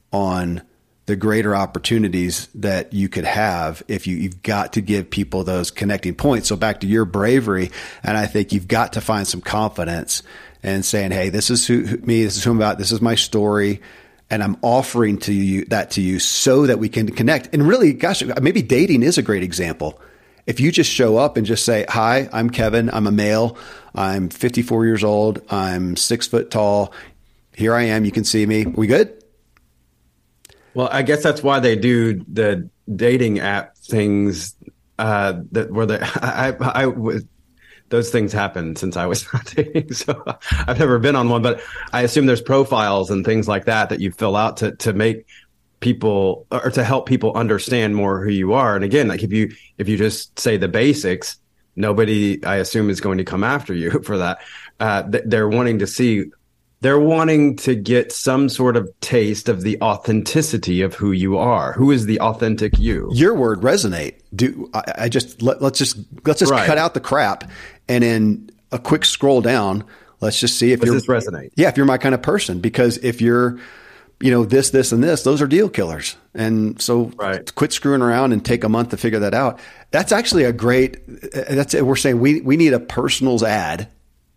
on the greater opportunities that you could have if you, you've got to give people those connecting points. So back to your bravery. And I think you've got to find some confidence and saying, hey, this is who, me, this is who I'm about, this is my story. And I'm offering to you that to you so that we can connect. And really, gosh, maybe dating is a great example. If you just show up and just say, hi, I'm Kevin. I'm a male. I'm fifty-four years old. I'm six foot tall. Here I am. You can see me. Are we good? Well, I guess that's why they do the dating app things uh, that where the I, I, I was those things happen since I was not dating, so I've never been on one. But I assume there's profiles and things like that that you fill out to to make people or to help people understand more who you are. And again, like if you if you just say the basics, nobody I assume is going to come after you for that. Uh, they're wanting to see. They're wanting to get some sort of taste of the authenticity of who you are. Who is the authentic you? Your word resonate. Do I, I just let, let's just let's just right. cut out the crap and in a quick scroll down, let's just see if Does you're this resonate. Yeah, if you're my kind of person. Because if you're, you know, this, this, and this, those are deal killers. And so right. quit screwing around and take a month to figure that out. That's actually a great. That's we're saying we we need a personals ad.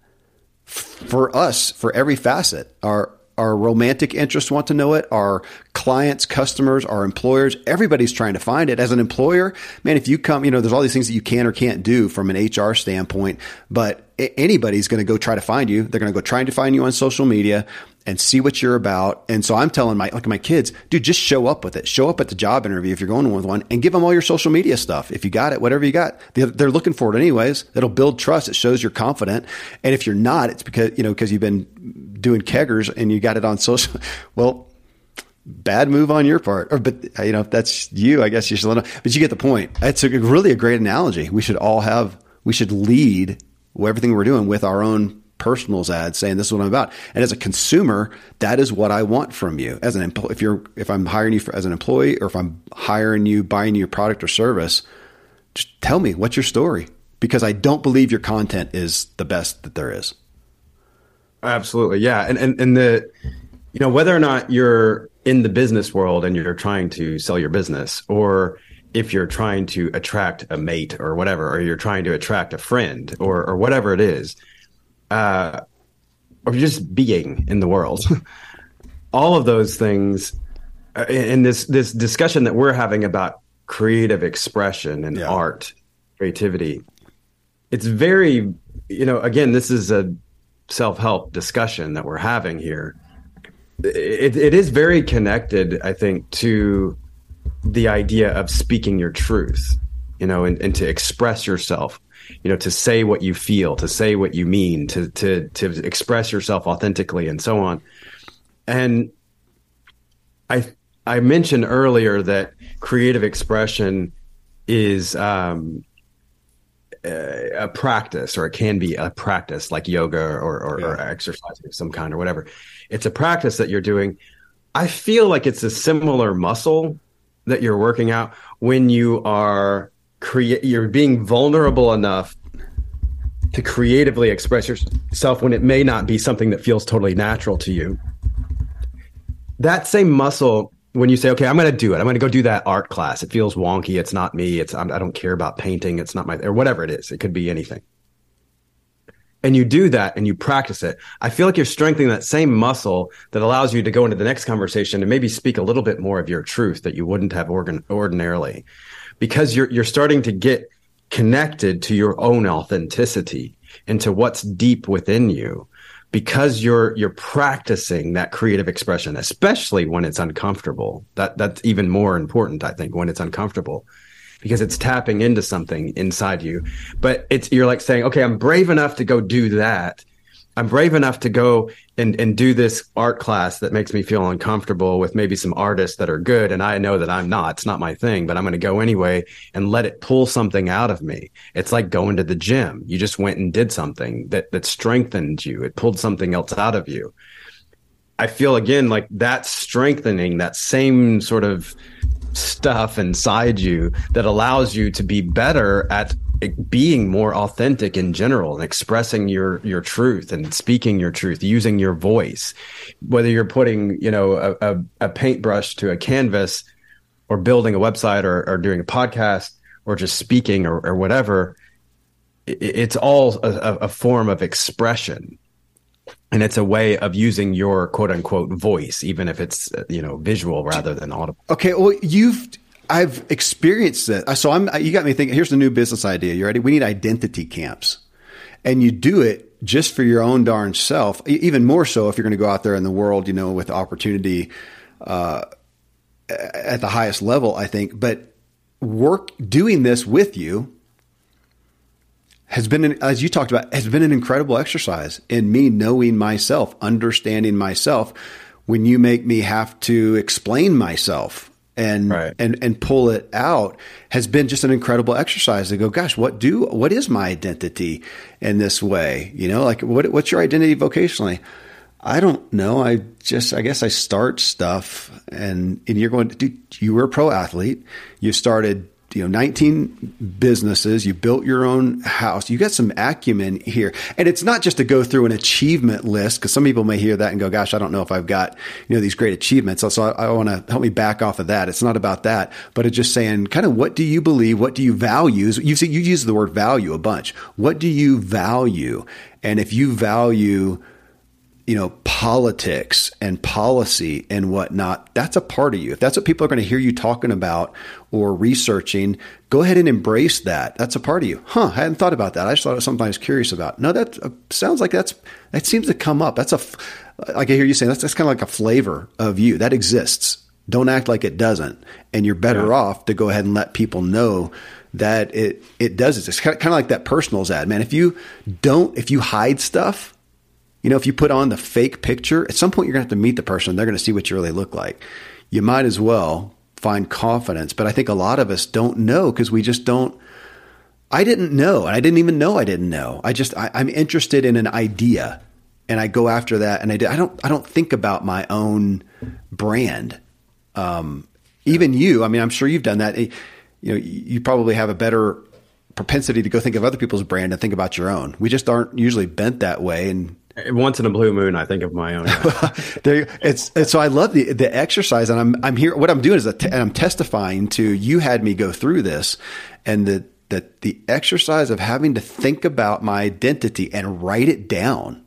For us, for every facet, our our romantic interests want to know it. Our clients, customers, our employers, everybody's trying to find it. As an employer, man, if you come, you know, there's all these things that you can or can't do from an H R standpoint, but anybody's going to go try to find you. They're going to go trying to find you on social media and see what you're about. And so I'm telling my, like my kids, dude, just show up with it. Show up at the job interview if you're going with one and give them all your social media stuff. If you got it, whatever you got, they're, they're looking for it anyways. It'll build trust. It shows you're confident. And if you're not, it's because, you know, because you've been doing keggers and you got it on social. Well, bad move on your part. Or, but you know, if that's you, I guess you should let know. But you get the point. It's a, really a great analogy. We should all have, we should lead everything we're doing with our own personals ads saying this is what I'm about. And as a consumer, that is what I want from you. As an employee, if you're, if I'm hiring you for, as an employee, or if I'm hiring you, buying your product or service, just tell me what's your story, because I don't believe your content is the best that there is. Absolutely. Yeah. And, and, and the, you know, whether or not you're in the business world and you're trying to sell your business, or if you're trying to attract a mate or whatever, or you're trying to attract a friend or, or whatever it is, uh, or just being in the world, all of those things uh, in this, this discussion that we're having about creative expression and yeah. art, creativity, it's very, you know, again, this is a self-help discussion that we're having here. It, it is very connected, I think, to the idea of speaking your truth, you know, and, and to express yourself, you know, to say what you feel, to say what you mean, to to to express yourself authentically, and so on. And I I mentioned earlier that creative expression is um, a, a practice, or it can be a practice like yoga or or, yeah. or exercising of some kind or whatever. It's a practice that you're doing. I feel like it's a similar muscle that you're working out when you are create. You're being vulnerable enough to creatively express yourself when it may not be something that feels totally natural to you. That same muscle, when you say, okay, I'm going to do it. I'm going to go do that art class. It feels wonky. It's not me. It's I'm, I don't care about painting. It's not my, or whatever it is. It could be anything. And you do that and you practice it. I feel like you're strengthening that same muscle that allows you to go into the next conversation and maybe speak a little bit more of your truth that you wouldn't have organ- ordinarily, because you're you're starting to get connected to your own authenticity and to what's deep within you, because you're you're practicing that creative expression, especially when it's uncomfortable. That that's even more important, I think, when it's uncomfortable, because it's tapping into something inside you. But it's, you're like saying, okay, I'm brave enough to go do that. I'm brave enough to go and, and do this art class that makes me feel uncomfortable with maybe some artists that are good. And I know that I'm not, it's not my thing, but I'm going to go anyway and let it pull something out of me. It's like going to the gym. You just went and did something that, that strengthened you. It pulled something else out of you. I feel, again, like that's strengthening that same sort of stuff inside you that allows you to be better at being more authentic in general and expressing your your truth and speaking your truth, using your voice, whether you're putting, you know, a, a, a paintbrush to a canvas, or building a website, or, or doing a podcast, or just speaking, or, or whatever. It, it's all a, a form of expression. And it's a way of using your quote unquote voice, even if it's, you know, visual rather than audible. Okay. Well, you've, I've experienced it. So I'm, you got me thinking, here's the new business idea. You ready? We need identity camps, and you do it just for your own darn self. Even more so if you're going to go out there in the world, you know, with opportunity, uh, at the highest level, I think, but work doing this with you has been, an, as you talked about, has been an incredible exercise in me knowing myself, understanding myself, when you make me have to explain myself and, right. and, and pull it out, has been just an incredible exercise to go, gosh, what do, what is my identity in this way? You know, like what, what's your identity vocationally? I don't know. I just, I guess I start stuff, and, and you're going to do, you were a pro athlete. You started, you know, nineteen businesses, you built your own house, you got some acumen here. And it's not just to go through an achievement list, because some people may hear that and go, gosh, I don't know if I've got, you know, these great achievements. So I, I want to help me back off of that. It's not about that, but it's just saying kind of, what do you believe? What do you value? You see, you use the word value a bunch. What do you value? And if you value, you know, politics and policy and whatnot, that's a part of you. If that's what people are going to hear you talking about or researching, go ahead and embrace that. That's a part of you. Huh, I hadn't thought about that. I just thought it was something I was curious about. No, that uh, sounds like that's, that seems to come up. That's a, like I hear you saying, that's, that's kind of like a flavor of you that exists. Don't act like it doesn't. And you're better yeah. off to go ahead and let people know that it, it does. It's kind of, kind of like that personals ad, man. If you don't, if you hide stuff, you know, if you put on the fake picture, at some point you're going to have to meet the person. They're going to see what you really look like. you might as well find confidence. But I think a lot of us don't know because we just don't. I didn't know. And I didn't even know I didn't know. I just, I, I'm interested in an idea and I go after that. And I, I don't, I don't think about my own brand. Um, even you, I mean, I'm sure you've done that. You know, you probably have a better propensity to go think of other people's brand and think about your own. We just aren't usually bent that way. And once in a blue moon, I think of my own. Yeah. there, it's, it's so I love the the exercise, and I'm I'm here. What I'm doing is a te- and I'm testifying to you had me go through this, and the that the exercise of having to think about my identity and write it down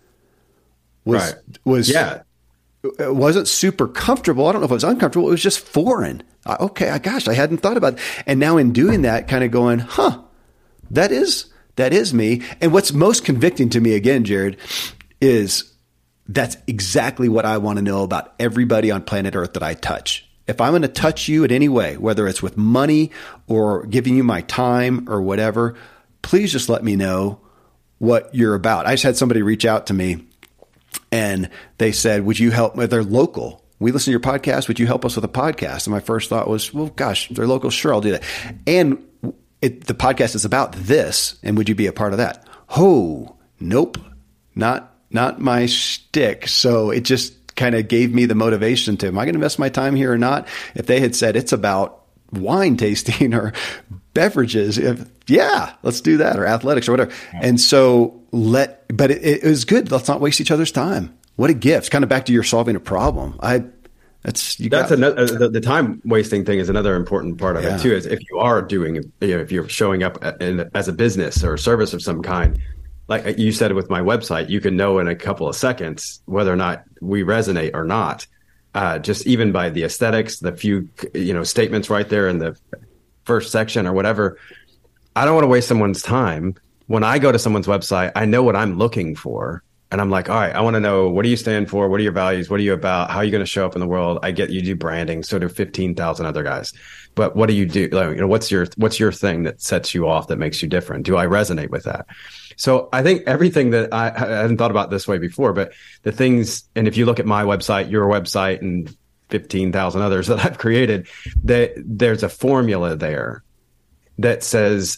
was right. was yeah. It wasn't super comfortable. I don't know if it was uncomfortable. It was just foreign. I, okay, gosh, I hadn't thought about it. And now in doing that, kind of going, huh, that is. That is me. And what's most convicting to me again, Jared, is that's exactly what I want to know about everybody on planet Earth that I touch. If I'm going to touch you in any way, whether it's with money or giving you my time or whatever, please just let me know what you're about. I just had somebody reach out to me and they said, would you help? They're local. We listen to your podcast. Would you help us with a podcast? And my first thought was, well, gosh, they're local. Sure, I'll do that. And It, the podcast is about this, and would you be a part of that? Oh, nope, not not my shtick. So it just kind of gave me the motivation to, am I going to invest my time here or not? If they had said it's about wine tasting or beverages, if yeah, let's do that, or athletics or whatever. And so let, but it, it was good. Let's not waste each other's time. What a gift! Kind of back to your solving a problem. I. That's you that's got, another the, the time wasting thing is another important part of yeah. it too. Is if you are doing, you know, if you're showing up in, as a business or a service of some kind, like you said with my website, you can know in a couple of seconds whether or not we resonate or not. Uh, just even by the aesthetics, the few you know statements right there in the first section or whatever. I don't want to waste someone's time. When I go to someone's website, I know what I'm looking for. And I'm like, all right, I want to know, what do you stand for? What are your values? What are you about? How are you going to show up in the world? I get you do branding. So do fifteen thousand other guys. But what do you do? Like, you know, what's your, what's your thing that sets you off, that makes you different? Do I resonate with that? So I think everything that I, I hadn't thought about this way before, but the things, and if you look at my website, your website, and fifteen thousand others that I've created, that there's a formula there that says,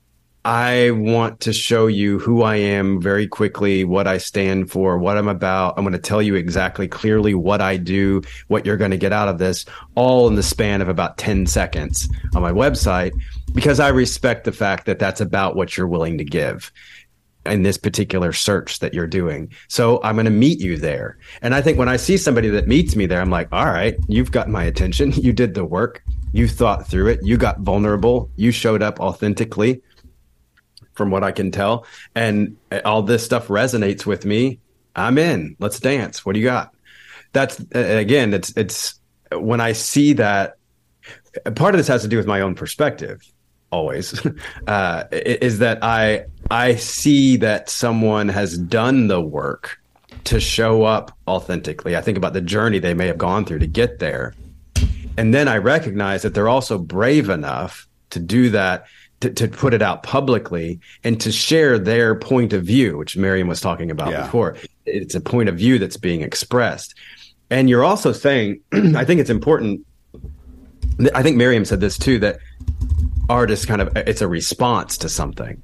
I want to show you who I am very quickly, what I stand for, what I'm about. I'm going to tell you exactly clearly what I do, what you're going to get out of this, all in the span of about ten seconds on my website, because I respect the fact that that's about what you're willing to give in this particular search that you're doing. So I'm going to meet you there. And I think when I see somebody that meets me there, I'm like, all right, you've got my attention. You did the work. You thought through it. You got vulnerable. You showed up authentically, from what I can tell, and all this stuff resonates with me. I'm in. Let's dance. What do you got? That's again, it's it's when I see that. Part of this has to do with my own perspective. Always uh, is that I I see that someone has done the work to show up authentically. I think about the journey they may have gone through to get there, and then I recognize that they're also brave enough to do that. To, to put it out publicly and to share their point of view, which Miriam was talking about yeah. before. It's a point of view that's being expressed. And you're also saying, I think it's important. I think Miriam said this too, that art is kind of, it's a response to something.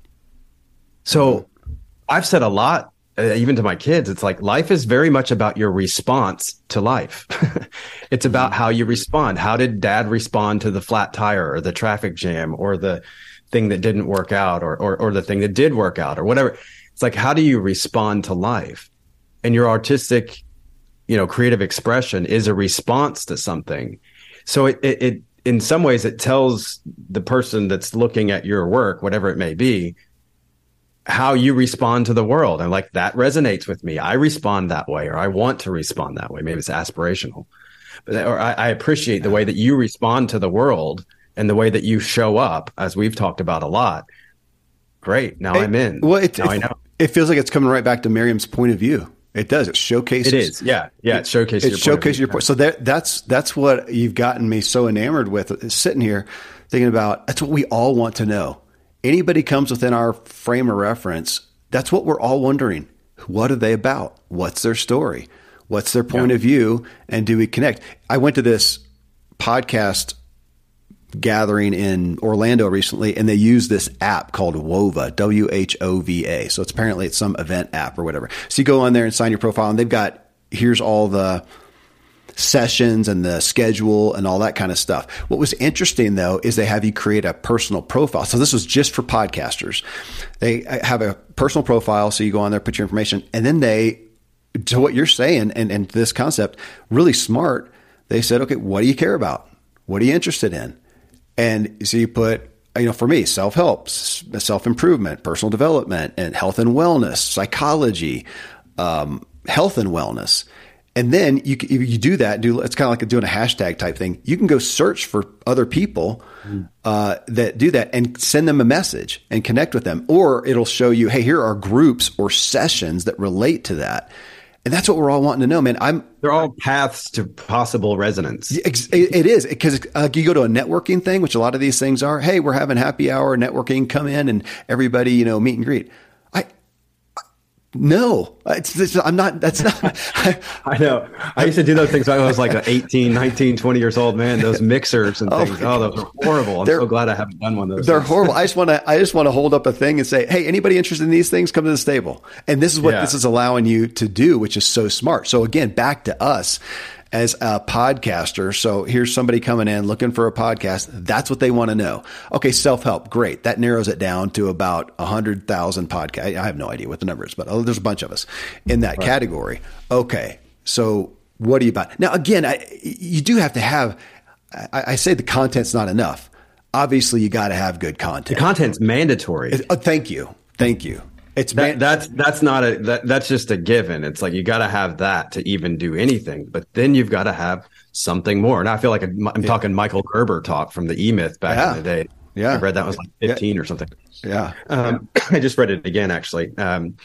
So I've said a lot, uh, even to my kids, it's like life is very much about your response to life. It's about how you respond. How did dad respond to the flat tire or the traffic jam or the thing that didn't work out, or, or or the thing that did work out, or whatever? It's like, how do you respond to life? And your artistic, you know, creative expression is a response to something. So it, it, it in some ways, it tells the person that's looking at your work, whatever it may be, how you respond to the world. And like, that resonates with me. I respond that way, or I want to respond that way. Maybe it's aspirational, but or I, I appreciate the way that you respond to the world and the way that you show up, as we've talked about a lot. Great. Now it, I'm in. Well, it, now it, I know. It feels like it's coming right back to Miriam's point of view. It does. It showcases. It is. Yeah. Yeah. It showcases. It your showcases point your point. So that, that's, that's what you've gotten me so enamored with, is sitting here thinking about, that's what we all want to know. Anybody comes within our frame of reference, that's what we're all wondering. What are they about? What's their story? What's their point Yeah. of view? And do we connect? I went to this podcast gathering in Orlando recently, and they use this app called Whova, W H O V A. So it's apparently it's some event app or whatever. So you go on there and sign your profile, and they've got, here's all the sessions and the schedule and all that kind of stuff. What was interesting though, is they have you create a personal profile. So this was just for podcasters. They have a personal profile. So you go on there, put your information, and then they, to what you're saying and, and this concept, really smart. They said, okay, what do you care about? What are you interested in? And so you put, you know, for me, self-help, self-improvement, personal development, and health and wellness, psychology, um, health and wellness. And then you you do that, do it's kind of like doing a hashtag type thing. You can go search for other people uh, that do that and send them a message and connect with them. Or it'll show you, hey, here are groups or sessions that relate to that. And that's what we're all wanting to know, man. I'm They're all paths to possible resonance. It, it is because uh, you go to a networking thing, which a lot of these things are. Hey, we're having happy hour networking. Come in and everybody, you know, meet and greet. I no, it's, it's, I'm not. That's not. I, I know. I used to do those things when I was like an eighteen, nineteen, twenty years old, man. Those mixers and Oh things. my Oh, those are horrible. I'm They're- so glad I haven't done one of those. They're things. horrible. I just want to. I just want to hold up a thing and say, "Hey, anybody interested in these things? Come to this table." And this is what Yeah. this is allowing you to do, which is so smart. So again, back to us as a podcaster. So here's somebody coming in looking for a podcast. That's what they want to know. Okay, self-help, great. That narrows it down to about a hundred thousand podcasts. I have no idea what the number is, but oh, there's a bunch of us in that right. category. Okay, so what are you about now? Again, I, you do have to have. I, I say the content's not enough. Obviously, you got to have good content. The content's mandatory. It, oh, thank you, thank you. It's that, man- that's that's not a that, that's just a given. It's like you got to have that to even do anything, but then you've got to have something more. And I feel like I'm yeah. talking Michael Gerber talk from the E-Myth back yeah. in the day. Yeah, I read that was like fifteen yeah. or something. Yeah, um, I just read it again actually. Um,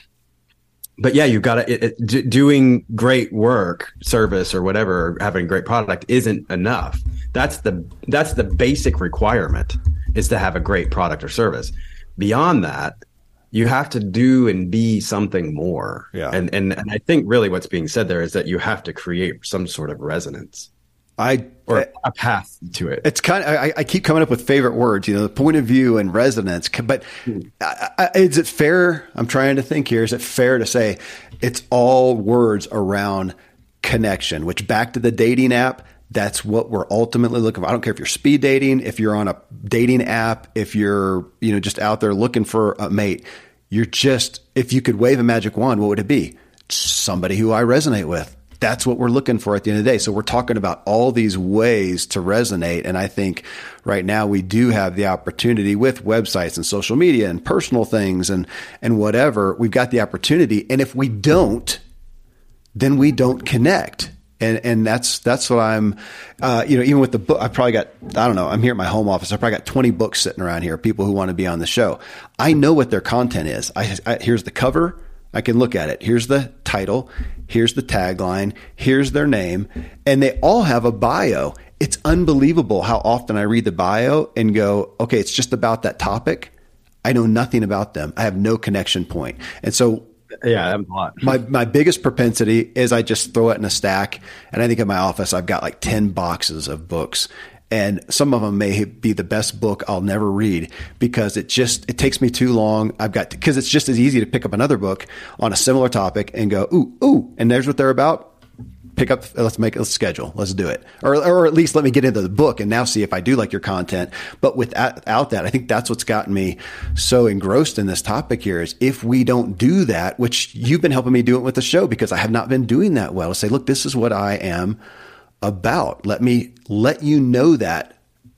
but yeah, you've got to it, it, d- doing great work, service or whatever, having a great product isn't enough. That's the that's the basic requirement is to have a great product or service. Beyond that, you have to do and be something more. Yeah. And, and and I think really what's being said there is that you have to create some sort of resonance. I or a path to it. It's kind of, I, I keep coming up with favorite words, you know, the point of view and resonance. But I, I, is it fair? I'm trying to think here. Is it fair to say it's all words around connection, which back to the dating app, that's what we're ultimately looking for. I don't care if you're speed dating, if you're on a dating app, if you're, you know, just out there looking for a mate, you're just, if you could wave a magic wand, what would it be? Somebody who I resonate with. That's what we're looking for at the end of the day. So we're talking about all these ways to resonate. And I think right now we do have the opportunity with websites and social media and personal things and, and whatever, we've got the opportunity. And if we don't, then we don't connect. And and that's that's what I'm, uh, you know, even with the book, I probably got, I don't know, I'm here at my home office. I probably got twenty books sitting around here, people who want to be on the show. I know what their content is. I, I here's the cover. I can look at it. Here's the title. Here's the tagline. Here's their name. And they all have a bio. It's unbelievable how often I read the bio and go, okay, it's just about that topic. I know nothing about them. I have no connection point. And so yeah, that's a lot. My my biggest propensity is I just throw it in a stack. And I think in my office, I've got like ten boxes of books. And some of them may be the best book I'll never read because it just, it takes me too long. I've got, because it's just as easy to pick up another book on a similar topic and go, ooh, ooh, and there's what they're about. Pick up, let's make a schedule. Let's do it. Or, or at least let me get into the book and now see if I do like your content. But without, without that, I think that's what's gotten me so engrossed in this topic here is if we don't do that, which you've been helping me do it with the show because I have not been doing that well, to say, look, this is what I am about. Let me let you know that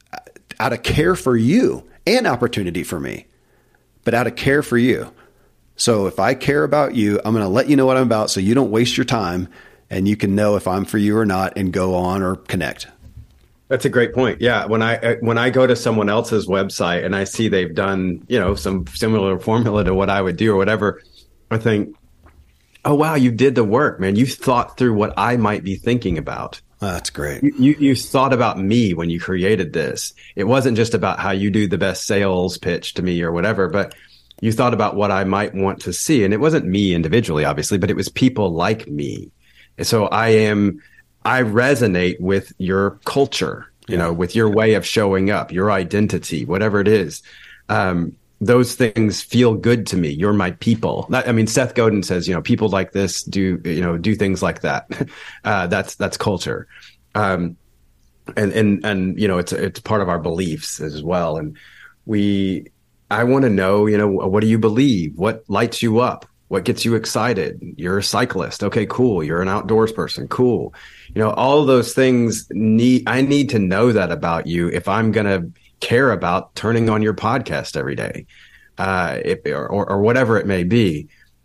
out of care for you and opportunity for me, but out of care for you. So if I care about you, I'm going to let you know what I'm about so you don't waste your time and you can know if I'm for you or not and go on or connect. That's a great point. Yeah. When I, when I go to someone else's website and I see they've done, you know, some similar formula to what I would do or whatever, I think, oh, wow, you did the work, man. You thought through what I might be thinking about. Oh, that's great. You, you you thought about me when you created this. It wasn't just about how you do the best sales pitch to me or whatever, but you thought about what I might want to see. And it wasn't me individually, obviously, but it was people like me. So I am, I resonate with your culture, you know, with your way of showing up, your identity, whatever it is. Um, those things feel good to me. You're my people. I mean, Seth Godin says, you know, people like this do, you know, do things like that. Uh, that's, that's culture. Um, and, and, and, you know, it's, it's part of our beliefs as well. And we, I want to know, you know, what do you believe? What lights you up? What gets you excited? You're a cyclist. Okay, cool. You're an outdoors person. Cool. You know, all of those things need, I need to know that about you if I'm going to care about turning on your podcast every day, uh, if, or, or whatever it may be.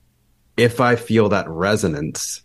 If I feel that resonance,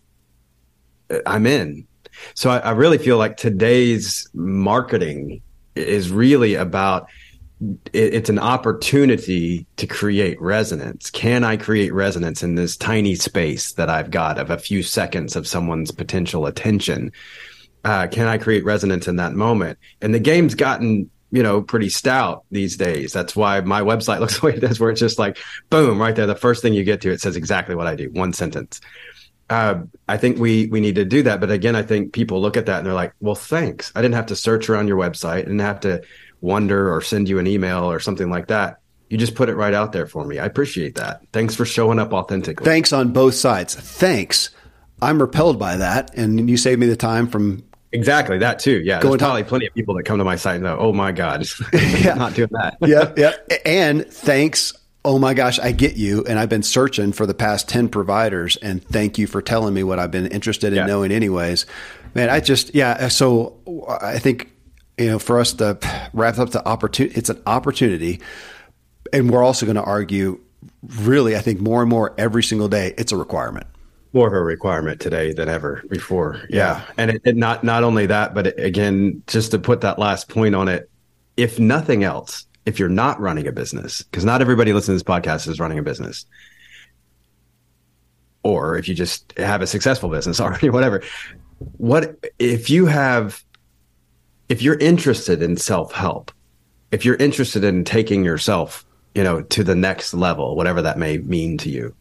I'm in. So I, I really feel like today's marketing is really about, it's an opportunity to create resonance. Can I create resonance in this tiny space that I've got of a few seconds of someone's potential attention? Uh, can I create resonance in that moment? And the game's gotten, you know, pretty stout these days. That's why my website looks the way it does, where it's just like, boom, right there. The first thing you get to, it says exactly what I do. One sentence. Uh, I think we, we need to do that. But again, I think people look at that and they're like, well, thanks. I didn't have to search around your website. I didn't have to wonder or send you an email or something like that. You just put it right out there for me. I appreciate that. Thanks for showing up authentically. Thanks on both sides. Thanks. I'm repelled by that. And you saved me the time from. Exactly. That too. Yeah. There's probably plenty of people that come to my site and go, oh my God, yeah. not doing that. yeah. Yeah. And thanks. Oh my gosh, I get you. And I've been searching for the past ten providers, and thank you for telling me what I've been interested in yeah. knowing anyways. Man, I just, yeah. So I think, you know, for us to wrap up the opportunity, it's an opportunity. And we're also going to argue, really, I think more and more every single day, it's a requirement. More of a requirement today than ever before. Yeah. yeah. And it, it not, not only that, but it, again, just to put that last point on it, if nothing else, if you're not running a business, because not everybody listening to this podcast is running a business, or if you just have a successful business already, whatever, what if you have, if you're interested in self-help, if you're interested in taking yourself, you know, to the next level, whatever that may mean to you,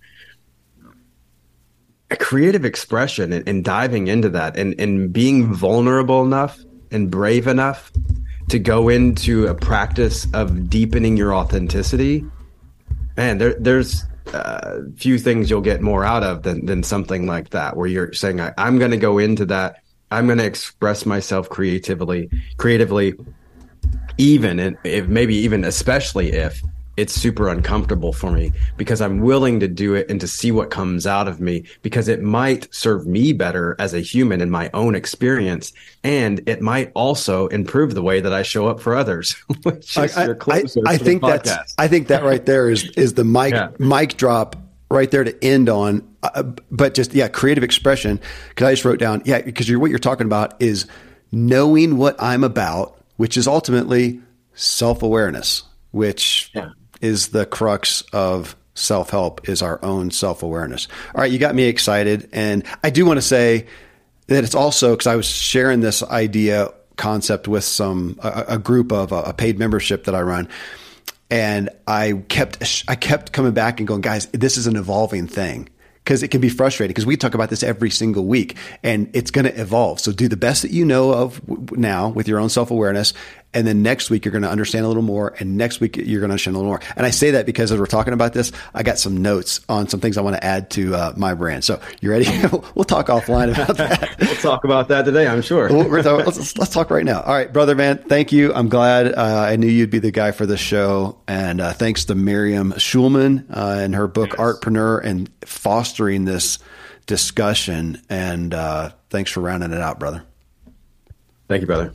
a creative expression and, and diving into that and, and being vulnerable enough and brave enough to go into a practice of deepening your authenticity, man, there, there's a few things you'll get more out of than, than something like that, where you're saying, I, I'm going to go into that. I'm going to express myself creatively, creatively, even, and if maybe even especially if it's super uncomfortable for me, because I'm willing to do it and to see what comes out of me, because it might serve me better as a human in my own experience. And it might also improve the way that I show up for others. Which is I, I, I think that's, I think that right there is, is the mic, yeah. mic drop right there to end on. Uh, but just, yeah, creative expression. Cause I just wrote down, yeah, because you're, what you're talking about is knowing what I'm about, which is ultimately self-awareness, which yeah. is the crux of self-help, is our own self-awareness. All right. You got me excited. And I do want to say that it's also, cause I was sharing this idea concept with some, a, a group of a, a paid membership that I run. And I kept, I kept coming back and going, guys, this is an evolving thing. Because it can be frustrating, because we talk about this every single week and it's going to evolve. So do the best that you know of now with your own self-awareness. And then next week, you're going to understand a little more. And next week, you're going to understand a little more. And I say that because as we're talking about this, I got some notes on some things I want to add to uh, my brand. So you ready? We'll talk offline about that. We'll talk about that today, I'm sure. let's, let's talk right now. All right, brother, man. Thank you. I'm glad uh, I knew you'd be the guy for this show. And uh, thanks to Miriam Schulman uh, and her book, yes. Artpreneur, and fostering this discussion. And uh, thanks for rounding it out, brother. Thank you, brother.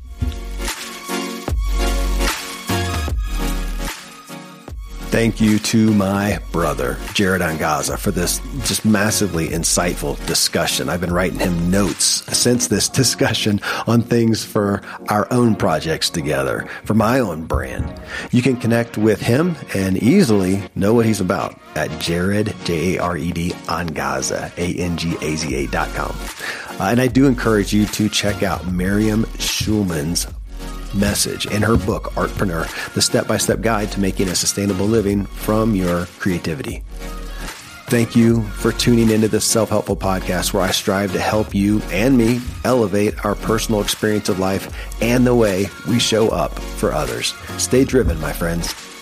Thank you to my brother, Jared Angaza, for this just massively insightful discussion. I've been writing him notes since this discussion on things for our own projects together, for my own brand. You can connect with him and easily know what he's about at Jared, J A R E D, Angaza, A N G A Z A dot com. Uh, and I do encourage you to check out Miriam Schulman's message in her book, Artpreneur, the step-by-step guide to making a sustainable living from your creativity. Thank you for tuning into this self-helpful podcast where I strive to help you and me elevate our personal experience of life and the way we show up for others. Stay driven, my friends.